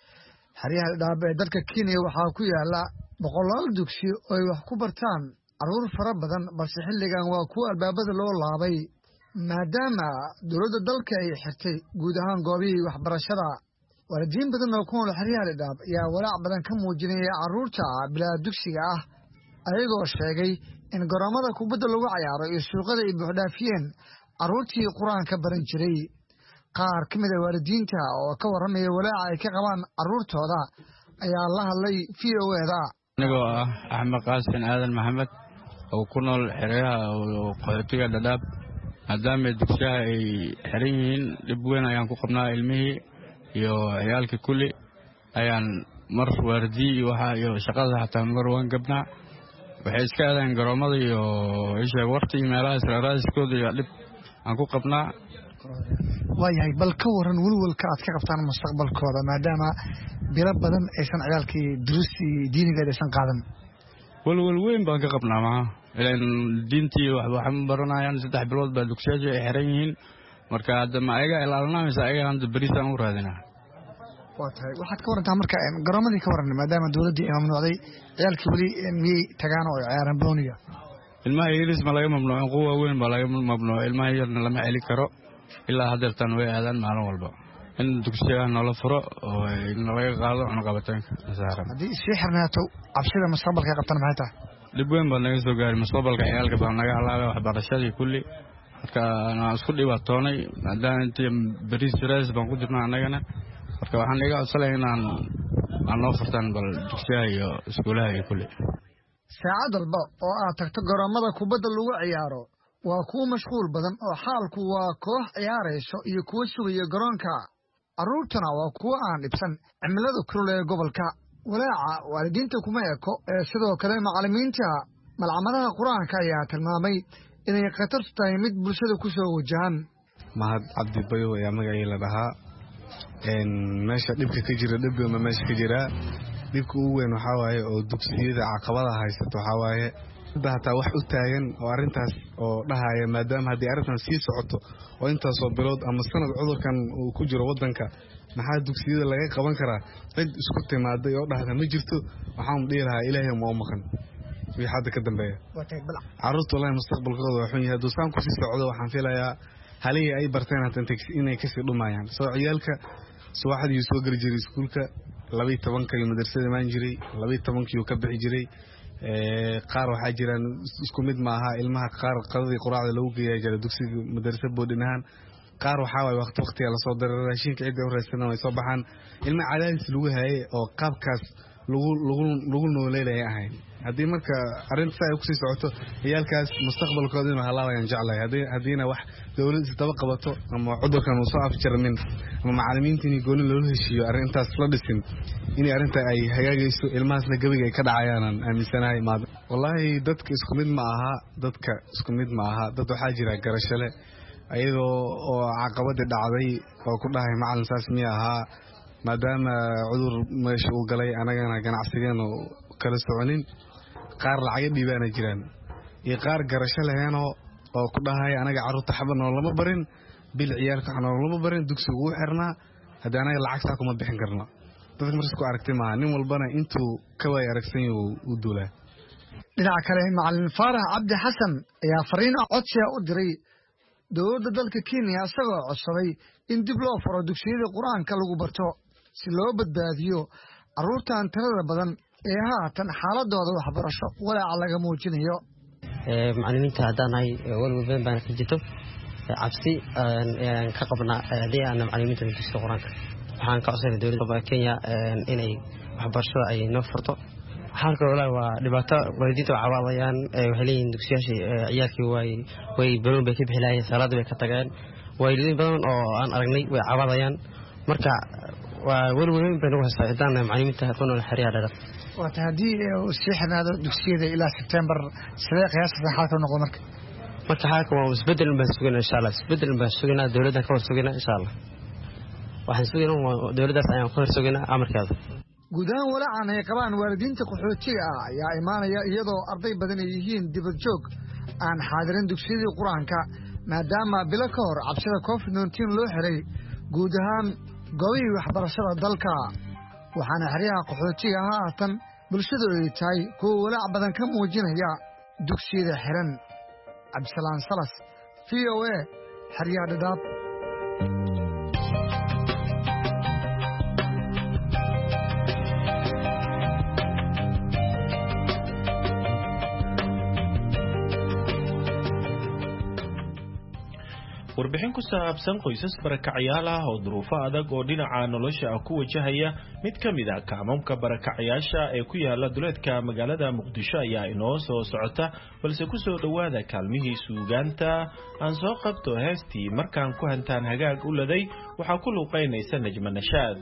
xeryaha Dadaab ee dalka Kenya waxaa ku yaala boqolaal dugsi oo ay wax ku bartaan carruur fara badan balse xilligan waa kuwa albaabada loo laabay maadaama dowladda dalka ay xirtay guud ahaan goobihii waxbarashada waalidiin badan oo ku nool xeryaha Dadaab ayaa walaac badan ka muujinaya carruurta bilaa dugsiga ah ayagoo sheegay in garoomada kubadda lagu cayaaro iyo suuqada ay buuxdhaafiyeen carruurtii qur-aanka baran jiray qaar ka mid a waalidiinta oo ka warramaya walaaca ay ka qabaan carruurtooda ayaa la hadlay VOA-da anigoo ah Axmed Qaasin Aadan Maxamed oo ku nool xeryaha qaxootiga Dadaab maadaama dugsiyaha ay xiran yihiin dhib weyn ayaan ku qabnaa ilmihii iyo ciyaalkii kulli ayaan mar waardii iyo shaqada xataa mar waan gabnaa waxay iska aadaan garoomada iyo isha waqti meelaha raadiskooda iyo dhib aan ku qabnaa waayahay bal ka waran walwalka aad ka qabtaan mustaqbalkooda maadaama bilo badan aysan ciyaalkii duruustii diinigeeda aysan qaadan walwal weyn baan ka qabnaa maha ilaan diintii waxba ma baranayaan 3 bilood baa dugsiyaasha ay xiran yihiin marka hadda ma ayaga ilaalinaysa ayaga hadda bariisaan u raadinaa waa tahay waxaad ka warantaa marka garoomadii ka waran maadaama dowladdii ay mamnuucday ciyaalkii weli miyay tagaan oo ciyaaraan booniga ilmaha yaris ma laga mamnuucin quwa weyn baa laga mamnuucin ilmaha yarna lama celi karo ilaa haddeertan way aadaan maalin walba in dugsiyaha noola furo oo laga qaado cunaqabataanka haddii sii xirnaato cabsida mustaqbalka qabtana maxay tahay dib weyn baa naga soo gaaray mustaqbalka ciyaalka baa naga halaabay waxbarashadii kulli marka aan isku dhibaatoonay maadaama intii bariis jirays baan ku jirnaa annagana marka waxaan iga codsanay inaan noo furtaan bal dugsiyaha iyo iskuulaha iyo kulli saacad walba oo aad tagto garoomada kubadda lagu ciyaaro waa kuwo mashquul badan oo xaalku waa koox ciyaarayso iyo kuwo sugaya garoonka carruurtuna waa kuwo aan dhibsan cimilada kulul ee gobolka walaaca waalidiinta kuma eko ee sidoo kale macallimiinta malcamadaha qur-aanka ayaa tilmaamay inay khatartu tahay mid bulshada ku soo wajahan mahad cabdi bayo ayaa magacii la dhahaa meesha dhibka ka jira dhibma meesha ka jiraa dhibka ugu weyn waxaa waaye oo dugsiyada caqabada haysato waxaa waaye hadda hataa wax u taagan oo arrintaas oo dhahaya maadaama haddii arrintan sii socoto oo intaasoo bilood ama sanad cudurkan uu ku jiro waddanka maxaa dugsiyada laga qaban karaa cid isku timaaday oo dhahda ma jirto waxaan dhihi lahaa ilaahay ma u maqan wixii hadda ka dambeeya carruurta wallahi mustaqbalkooda waa xun yahay hadduu saan kusii socdo waxaan filayaa halihii ay barteen hata inay kasii dhumayaan soo ciyaalka subaxdii soo geli jiray iskuulka 12 madrasada imaan jiray 12 ka bixi jiray qaar waxaa jiraan isku mid ma aha ilmaha qaar qadadii quraacda lagu geeyaa jira dugsiga madrasada boodinahan qaar waxaa waaye waqtiga la soo daray raashinka cidda u raadsanaa way soo baxaan ilma cadaadis lagu hayay oo qaabkaas lagu nooleelaya ahayn haddii marka arrinta ay ku sii socoto ciyaalkaas mustaqbalkooda inuu halaabayaan jeclahay haddiina wax dowlad isdaba qabato ama cudurkan uu soo afjarmin ama macallimiinta inay gooni loola heshiiyo arrintaas la dhisin inay arrinta ay hagaagayso ilmahaasna gabiga ay ka dhacayaan aaminsanahay wallaahi dadka isku mid ma aha dad waxaa jira garashale ayadoo oo caqabadii dhacday oo ku dhahay macallin saas miya ahaa maadaama cudur meesha uu galay anagana ganacsigeenu kala soconin qaar lacaga dhiibaana jiraan iyo qaar garasho leheenoo oo ku dhahay anaga carruurta xaba noolama barin bil ciyaalka wax noolama barin dugsiga ugu xirnaa haddii anaga lacag saa kuma bixin karno dadka markas ku aragtay maaha nin walbana intuu ka waay aragsan yahay u duulaa dhinaca kale macallin faarax cabdi xasan ayaa fariin codsiga u diray dowladda dalka Kenya isagoo codsaday in dib loo furo dugsiyada qur-aanka lagu barto si loo badbaadiyo carruurtan tirada badan ee haatan xaaladooda waxbarasho walaaca laga muujinayo macallimiinta haddaanahay walwalban baan ka jirto cabsi ka qabnaa haddii aan macallimiinta dugsiga qur-aanka waxaan ka codsanay dowladda Kenya inay waxbarasho ay noo furto halka walaa waa dhibaato waalidiinta caawinayaan waxay leeyihiin dugsiyaasha ciyaalkii way baroon bay ka bixinayaan salaad bay ka tageen waalidiin badan oo aan aragnay way caawinayaan marka waa walwalban bay nagu haystaa hadaan macallimiinta ku nool xiriir dheer waata haddii uu sii xirnaado dugsiyada ilaa September sidee qiyaasada xaalka noqon marka xaalka waa isbedel baan sugaynaa insha Allah isbedel baan sugaynaa dowladda ka hor sugaynaa insha Allah waxaan sugaynaa dowladdaas ayaan ka hor sugaynaa amarkeeda guud ahaan walaacan ay qabaan waalidiinta qaxootiga ah ayaa imaanaya iyadoo arday badan ay yihiin dibad joog aan xaadirin dugsiyadii qur-aanka maadaama bilo ka hor cabsida COVID-19 loo xiray guud ahaan goobihii waxbarashada dalka waxaana xeryaha qaxootiga haatan bulshadu ay tahay kuwa walaac badan ka muujinaya dugsiyada xiran cabdisalaan salas VOA xeryaha dhadhaab warbixin ku saabsan qoysas barakacyaal ah oo duruufo adag oo dhinaca nolosha ah ku wajahaya mid ka mid ah kaamamka barakacyaasha ee ku yaala duleedka magaalada Muqdisho ayaa inoo soo socota balse ku soo dhawaada kaalmihii suugaanta aan soo qabto heestii markaan ku hantaan hagaag u laday waxaa ku luuqaynaysa Najma Nashaad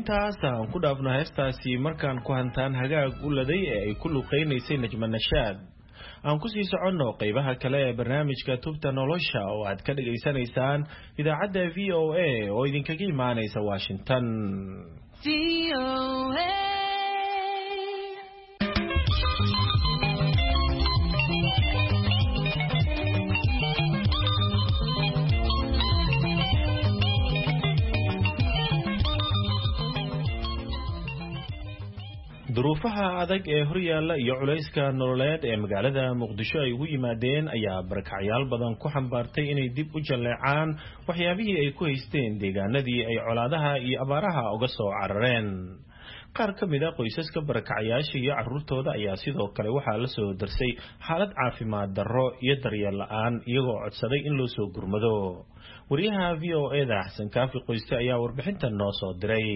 intaas aan ku dhaafno heestaasi markaan ku hantaan hagaag u laday ee ay ku luqeynaysay Najma Nashaad aan ku sii soconno qaybaha kale ee barnaamijka Tubta Nolosha oo aad ka dhageysanaysaan idaacadda VOA oo idinkaga imaanaysa Washington. duruufaha adag ee horyaalla iyo culayska nololeed ee magaalada Muqdisho ay ugu yimaadeen ayaa barakacyaal badan ku xambaartay inay dib u jaleecaan waxyaabihii ay ku haysteen deegaanadii ay colaadaha iyo abaaraha uga soo carareen. qaar ka mid ah qoysaska barakacyaasha iyo carruurtooda ayaa sidoo kale waxaa la soo darsay xaalad caafimaad darro iyo daryeel la'aan iyagoo codsaday in loo soo gurmado. wariyaha VOA-da Xasan Kaafi Qoyste ayaa warbixintan noo soo diray.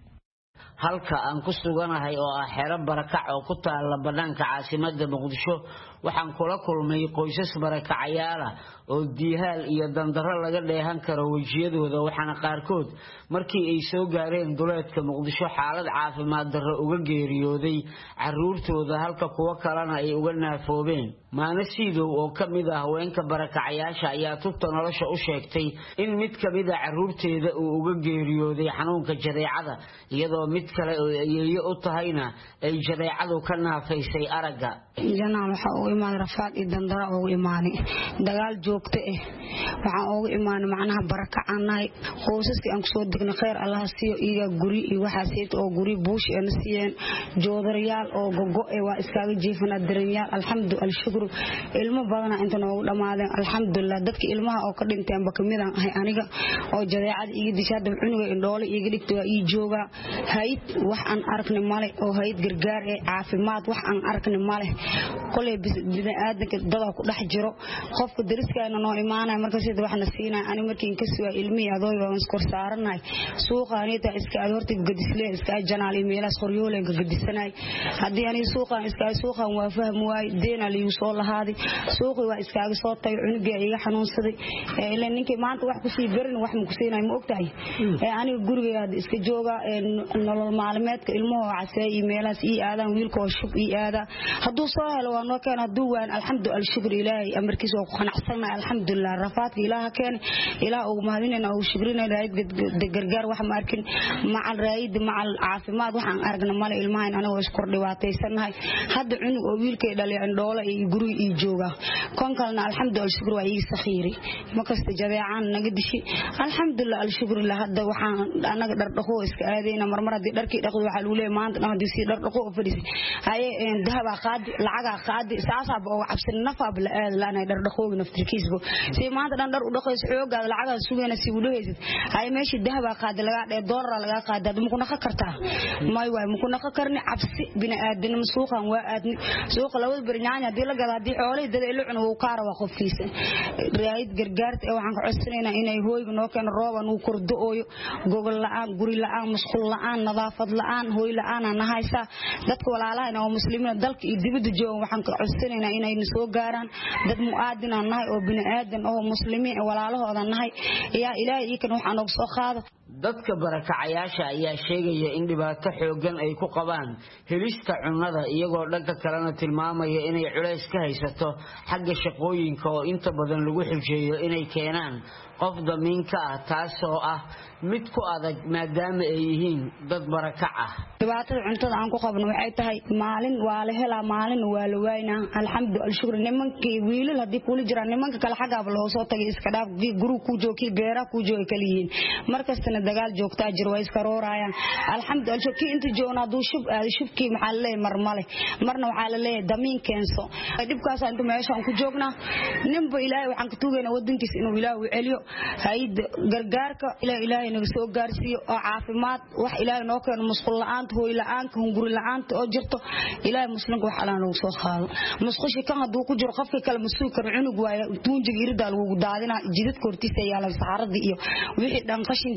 halka aan ku suganahay oo ah xero barakac oo ku taala banaanka caasimadda Muqdisho waxaan kula kulmay qoysas barakacayaal ah oo diihaal iyo dandaro laga dheehan karo wajiyadooda waxaana qaarkood markii ay soo gaareen duleedka Muqdisho xaalad caafimaad darro uga geeriyooday carruurtooda halka kuwa kalena ay uga naafoobeen. maana siidow oo kamid ah haweenka barakacayaasha ayaa Tubta Nolosha u sheegtay in mid kamid ah carruurteeda uu uga geeriyooday xanuunka jadeecada iyadoo mid kale oo ayeeyo u tahayna ay jadeecadu ka naafaysay aragga. janaan waxa uu imaan rafaad iyo dandara oo imaanay dagaal joogto ah waxaan ugu imaan macnaha barakacanay qoysaskii aan soo degnay khayr Allah siiyo iyaga guri iyo waxa siito oo guri buush aan siiyeen joodariyaal oo gogo ee waa iskaaga jiifana darinyaal alxamdulillah shukr ilmo badan inta noogu dhamaadeen alxamdulillah dadka ilmaha oo ka dhinteen ba kamid ah aniga oo jadeecada iga dishaad cunuga indhoole iga dhigto ii jooga hayd wax aan arknay male oo hayd gargaar ee caafimaad wax aan arknay male kulay bini'aadamka dad ku dhex jiro qofka dariskaana noo imaanay marka sida waxna siinay ani markii ka soo ilmihi adoo waan iskor saaranay suuqaanita iska horti gadislee iska janaal meelaas qoryoolenka gadisanay hadii ani suuqan waa faham waay deena li soo lahaadi suuqi waa iskaaga soo tay cunuga iga xanuunsaday ilaa ninkii maanta wax ku sii barin wax ma ku siinay ma ogtahay ani guriga iska jooga nolol maalmeedka ilmaha casay meelaas ii aadan wiilka shub ii aada haduu soo helo waa noo keen haduu waan alxamdulillah shukr ilaahay amarkiisa oo qanacsanay alxamdulillah rafaadka ilaaha keen ilaa ugu mahadinayna oo shukrina raayid gargaar wax ma arkin macal raayid macal caafimaad waxaan aragna male ilmaha anaga is kor dhibaataysanahay hadda cunug oo wiilkay dhalay indhoole iyo guriga ii jooga kon kalena alxamdulillah shukr waa ii saxiiri ma kasta jadeecaan naga dishi alxamdulillah shukrillah hadda waxaan anaga dhardhaqo iska aadayna marmar hadii dharkii dhaqdo waxa lagu leeyahay maanta hadii si dhardhaqo u fadhisi haye dahaba qaadi lacaga qaadi saasaba oo cabsan nafaab la aad laana dhardhaqooga naftirkiisbo si maanta dhan dhar u dhaqayso xoogaada lacaga sugeena si u dhahaysid haye meeshii dahaba qaadi laga dheer dollar laga qaadi ma ku naqo kartaa may way ma ku naqo karni cabsi bini'aadan suuqan waa aadni suuq lawada barnaamij hadii la gado hadii xoolay dad ay lucun uu kaara waa qofkiisa raayid gargaarta waxaan ka codsanaynaa inay hooyga noo keen rooban uu kordo ooyo gogol la'aan guri la'aan masquul la'aan nadaafad la'aan hooy la'aan aan haysa dadka walaalaha oo muslimiin dalka iyo dibadda joogan waxaan ka codsanaynaa inay soo gaaraan dad mu'aadin aan nahay oo bini'aadan oo muslimiin walaalahooda nahay yaa ilaahay ikan waxaan uga soo qaado. dadka barakacayaasha ayaa sheegaya in dhibaato xoogan ay ku qabaan helista cunnada iyagoo dhanka kalena tilmaamaya inay culays ka haysato xagga shaqooyinka oo inta badan lagu xujeeyo inay keenaan qof damiinka ah taasoo ah mid ku adag maadaama ay yihiin dad barakac ah. dhibaatada cuntada aan ku qabno waxay tahay maalin waa la helaa maalin waa la waayna alxamdulillah shukr nimankii wiilal hadii kula jiraan nimanka kale xagaab loo soo tagay iska dhaaf guru ku joogi beera ku joogi kaliin markastana dagaal joogta jir way iska roorayaan alxamdulillah shukr inta joona duu shubkii maxaa la leeyahay marmale marna waxa la leeyahay damiin keenso dibkaas inta meeshaan ku joognaa nimba ilaahay waxaan ka tuugeynaa wadankiisa inuu ilaahay u celiyo hay'ad gargaarka ilaahay naga soo gaarsiyo oo caafimaad wax ilaahay noo keeno musqul la'aanta hooy la'aanta hunguri la'aanta oo jirto ilaahay muslimka wax alla nagu soo qaado musqushi kan haduu ku jiro qofka kale masuul kar cunug waaya tuunjiga irida lagu daadina jidad kortiisa yaala saxarada iyo wixii dhan qashinka cudurka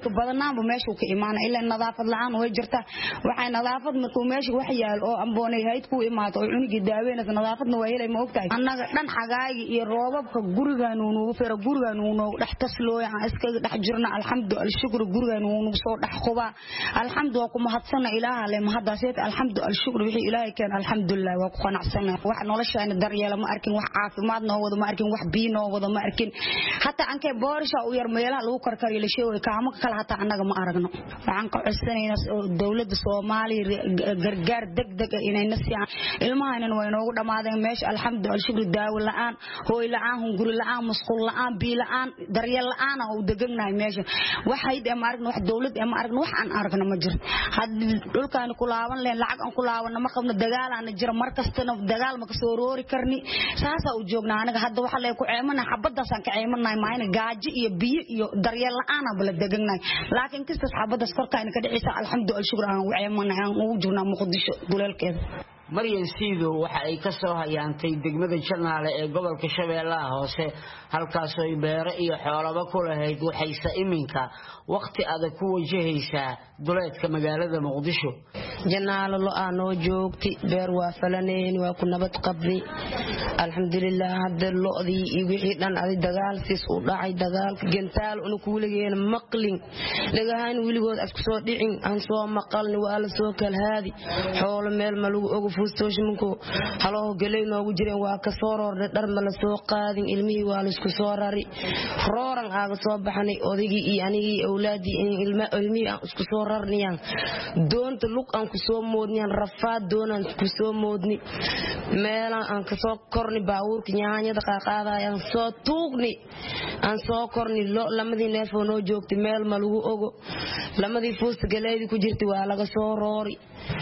badanaanba meesha ka imaana ilaa nadaafad la'aan way jirtaa waxay nadaafad markuu meesha wax yaal oo amboonay hayd ku imaato oo cunigi daaweynaysa nadaafadna waa helay ma ogtahay annaga dhan xagaayga iyo roobabka gurigaan uu nagu fira gurigaan uu nagu dhex taslooy aan iskaga dhex jirna alxamdulillah shukr gurigaan uu nagu soo dhex quba alxamdulillah kuma hadsana ilaaha le ma hadaaseet alxamdulillah shukr wixii ilaahay keen alxamdulillah waa ku qanacsana wax noloshaana daryeela ma arkin wax caafimaad noo wada ma arkin wax biyo noo wada ma arkin hatta ankay boorisha u yar meelaha lagu karkariyo la sheegay kaamo kala hatta annaga ma aragno waxaan ka codsanaynaa dawladda Soomaaliya gargaar degdeg ah inay nasiyaan ilmahaynana way noogu dhamaadeen meesha alxamdulillah shukr daawo la'aan hooy la'aan hunguri la'aan musqul la'aan biyo la'aan daryeel la'aan oo deganaay meesha waxay ma aragno wax dawlad ma aragno wax aan aragno ma jiro hadii dhulkaan ku laaban leen lacag aan ku laaban ma qabno dagaal aan jiro markastana dagaal ma ka soo roori karni saasa u joognaa anaga hadda waxa la ku ceemana xabadaas aan ka ceemanay maayna gaaji iyo biyo iyo daryeel la'aan bala deganaay laakiin kasta xabadaas korkaan ka dhicisa alxamdulillah shukr aan u ceemanay aan ugu joognaa Muqdisho duleelkeeda Maryan Siido waxa ay ka soo hayaantay degmada Janaale ee gobolka Shabeellaha Hoose halkaas oo beero iyo xoolaba ku lahayd waxaysa iminka waqti adag ku wajahaysaa duleedka magaalada Muqdisho Janaale lo aanoo joogti beer waa falaneen waa ku nabad qabdi alxamdulillah hadda lo'dii iyo wixii dhan ay dagaal sis u dhacay dagaalka gentaal unu kuuligeen maqlin lagahayn wiligood asku soo dhicin aan soo maqalni waa la soo kala haadi xoolo meel ma lagu ogu fuustooshimanku haloo galay noogu jireen waa ka soo roorday dhar ma la soo qaadin ilmihii waa la isku soo rari rooran aaga soo baxnay odaygii iyo anigii awlaadii ilmihii aan isku soo rarniyaan doonta lug aan ku soo moodniyaan rafaad doonaan ku soo moodni meelaan aan ka soo korni baawurka nyaanyada qaaqaadayaan soo tuugni aan soo korni lamadii neef oo noo joogtay meel ma lagu ogo lamadii fuusta galeedi ku jirtay waa laga soo roori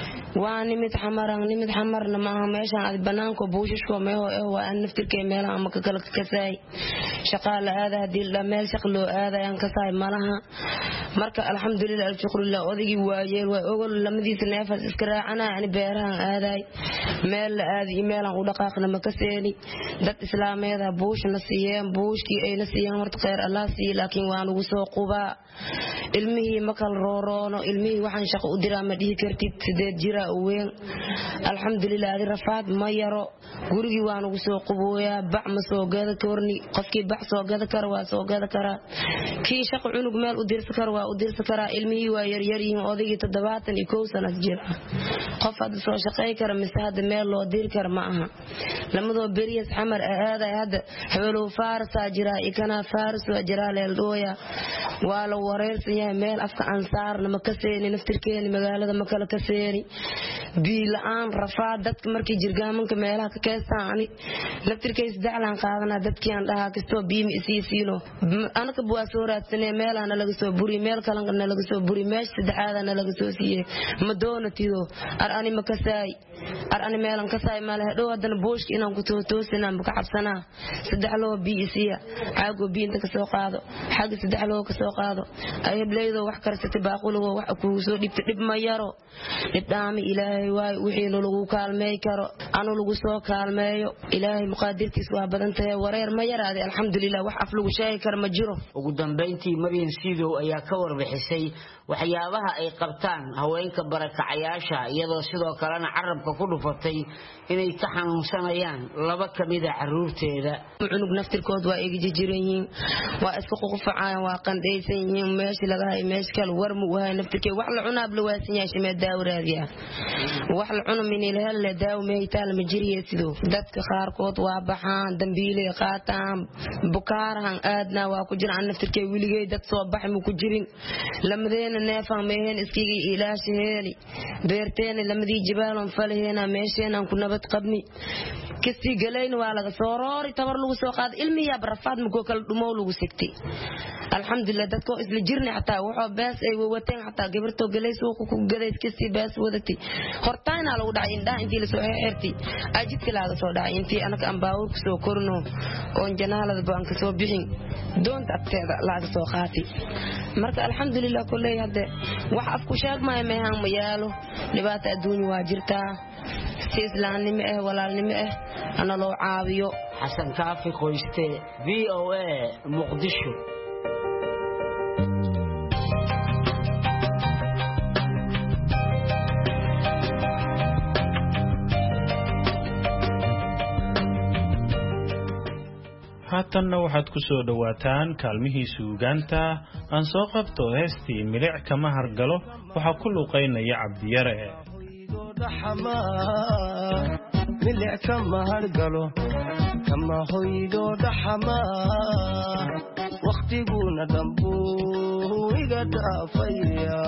waa nimid xamarna maaha meeshaan ad banaanko buushishko meeho waa aan naftirkay meelaha ama ka kala kasaay shaqaa la aadaa hadii meel shaq loo aaday aan kasaay malaha marka alxamdulillah alshukrillah odaygii waayeel waa ogol lamadiisa neefas iska raacanaa ani beerahan aaday meel la aadi meelaan u dhaqaaqna ma kaseeni dad islaameeda buushna siiyeen buushkii ayna siiyeen horta khayr Allah sii laakiin waan ugu soo qubaa ilmihii ma kala rooroono ilmihii waxaan shaqo u diraa ma dhihi kartid sideed jira weyn alxamdulillah adi rafaad ma yaro gurigii waan ugu soo qubooyaa bac ma soo gada korni qofkii bac soo gada kara waa soo gada karaa kii shaqo cunug meel u dirsan kara waa u dirsan karaa ilmihii waa yaryar yihiin odaygii 71 sano jira qof hadda soo shaqay kara mise hadda meel loo diri kara ma aha lamadoo beriyas xamar aaday hadda habeelo faarsa jira ikana faaris waa jira leeldooya waa la wareersan yahay meel afka ansaarna ma ka seeni naftirkeeni magaalada ma kala ka seeni biilaan rafaad dadka markii jirgaamanka meelaha ka keestaan naftirkees daclaan qaadana dadkii aan dhahaa kastoo biimi isiisiino anaka buu soo raadsanay meelana laga soo buri meel kalena laga soo buri meesh saddexaadana laga soo siiyay ma doonatido ani ma kasaay ani meelan kasaay ma leh dhow hadana booshka inaan ku toosinaan ka cabsanaa saddex loo biisiya caago biinta ka soo qaado xag saddex loo ka soo qaado ay hebleedo wax karsatay baaqulgo wax ku soo dhibta dhib ma yaro dhibdaami ilaahay waay wixii lagu kaalmeey karo anu lagu soo kaalmeeyo ilaahay muqaadirtiis waa badan tahay wareer ma yaraade alxamdulillah wax af lagu sheegi karo ma jiro ugu dambeyntii Maryan Siido ayaa ka warbixisay waxyaabaha ay qabtaan haweenka barakacayaasha iyadoo sidoo kalena carabka ku dhufatay inay ka xanuunsanayaan laba kamid ah caruurteeda cunug naftirkood waa iga jireen waa isku qufacaan waa qandhaysan yihiin meesh laga hay meesh kale war mu wahay naftirkee wax la cunaab la waasan yahay shimee daawraadiya wax la cuno min ilaahay la daaw meeytaal ma jiriye sidoo dadka qaar kood waa baxaan dambiile qaataan bukaarahan aadna waa ku jiraan naftirkee wiligay dad soo baxay mu ku jirin lamadeen neefan meehen iskiga ilaasheeli beerteen lamadii jibaalon faleena meesheenan ku nabad qabni kasi galeen waa laga soo roori tabar lagu soo qaad ilmiya barafaad ma kala dhumo lagu sigtay alxamdulillah dadko isla jirnay hataa wuxuu baas ay wateen hataa gabarto galay suuq ku gaday kasi baas wadatay hortaayna lagu dhacay indhaa intii la soo xirtay ajidka laga soo dhacay intii anaka aan baawur ku soo korno oo janaalada baan ka soo bixin doonta agteeda laga soo qaatay marka alxamdulillah kulay hadda wax afku sheeg ma meehan ma yaalo dhibaato adduun waa jirtaa islaamnimo walaalnimo ana loo caawiyo xasan kaafi qoyste VOA Muqdisho haatanna waxaad ku soo dhawaataan kaalmihii suugaanta aan soo qabto heestii milic kama hargalo waxaa ku luuqaynaya cabdiyare milic kama hargalo kama hoydo dhaxama waqtiguna dambuu iga dhaafaya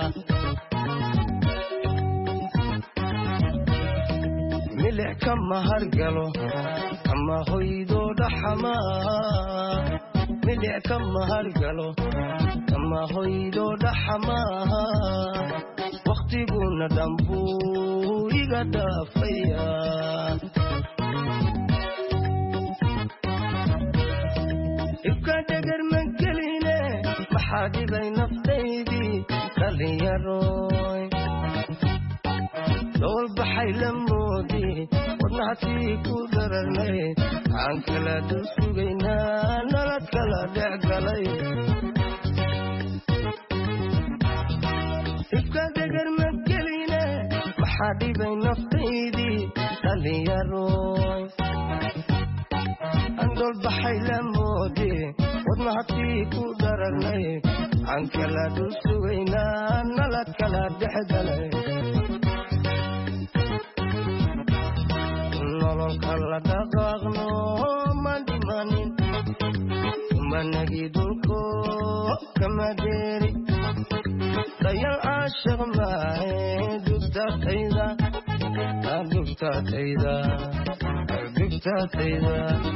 milic kama hargalo kama hoydo dhaxama milic kama hargalo kama hoydo dhaxama waqtiguna dambuu iga dhaafaya ibka dhagar mankeline maxaa dhibay naftaydii dhalinyaroy dowal baxay la moodi wadnahatii ku dararnay aan kala dul sugaynaa nalad kala dhex galay ibka dhagar mankeline maxaa dhibay naftaydii dhalinyaroy andol baxay la moodi wadnahatii ku dararnay aan kala dul sugaynaa nalad kala dhex galay nololka la dhaqaaqno ma dhimanin managii dhulko kama deeri dayal caashiq maahe dugtaatayda dugtaatayda dugtaatayda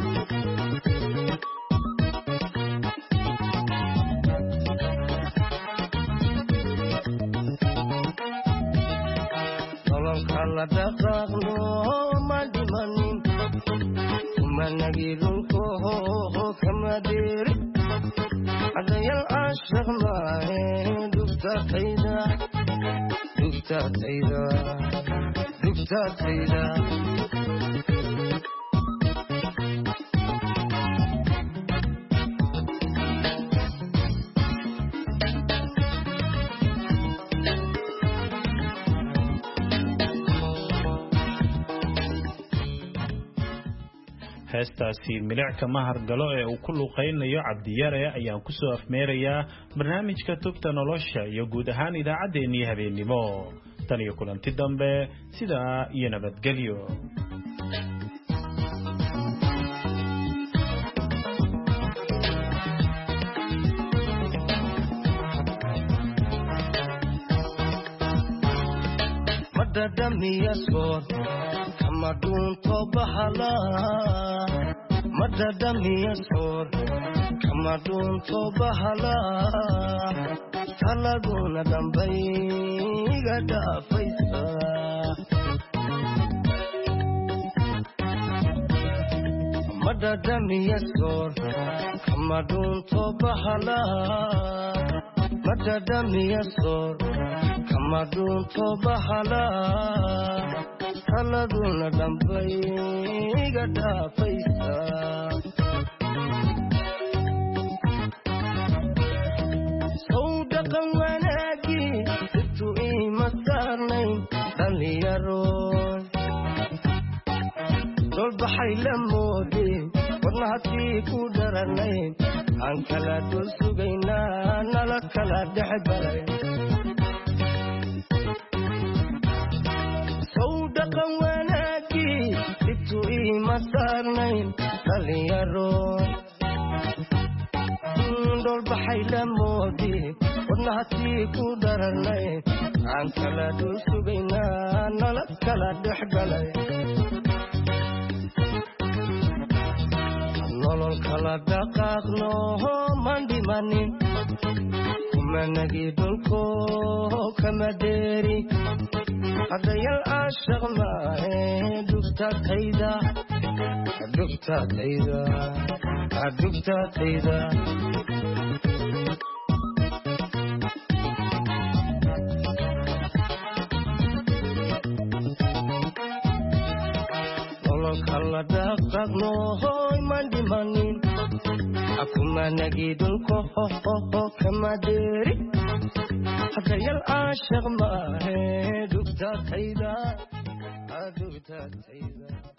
nololka la dhaqaaqno ma dhimanin managii dhulko kama deeri dayal caashiq maahe dugtaatayda dugtaatayda dugtaatayda heestaasi milic kama hargalo ee uu ku luuqaynayo cabdiyare ayaan ku soo afmeerayaa barnaamijka tubta nolosha iyo guud ahaan idaacaddeenii habeennimo tan iyo kulanti dambe sidaa iyo nabadgelyo madadamiya soor kama dhuunto bahala madadamiya soor kama dhuunto bahala taladuna dambay iga dhaafaysa madadamiya soor kama dhuunto bahala madadamiya soor kama dhuunto bahala taladuna dambay iga dhaafaysa sow dhaqan wanaagii intu iima saarnayn dhalinyaroy dolbaxay la moodi wadnahatii ku dararnayn aan kala dul sugaynaa nala kala dhex galay dhaqan wanaagii intu iima saarnayn dhalinyaroy dolbaxay la moodi wadnahatii ku dararnay aan kala dul sugaynaa nala kala dhex galay nololka la dhaqaaqno man dhimanin kumanagii dhulko kama deeri dayal caashiq maahe dugtaatayda dugtaatayda dugtaatayda nololka la dhaqaaqno man dhimanin akumanagii dhulko kama deeri dayal caashiq maahe dugtaatayda dugtaatayda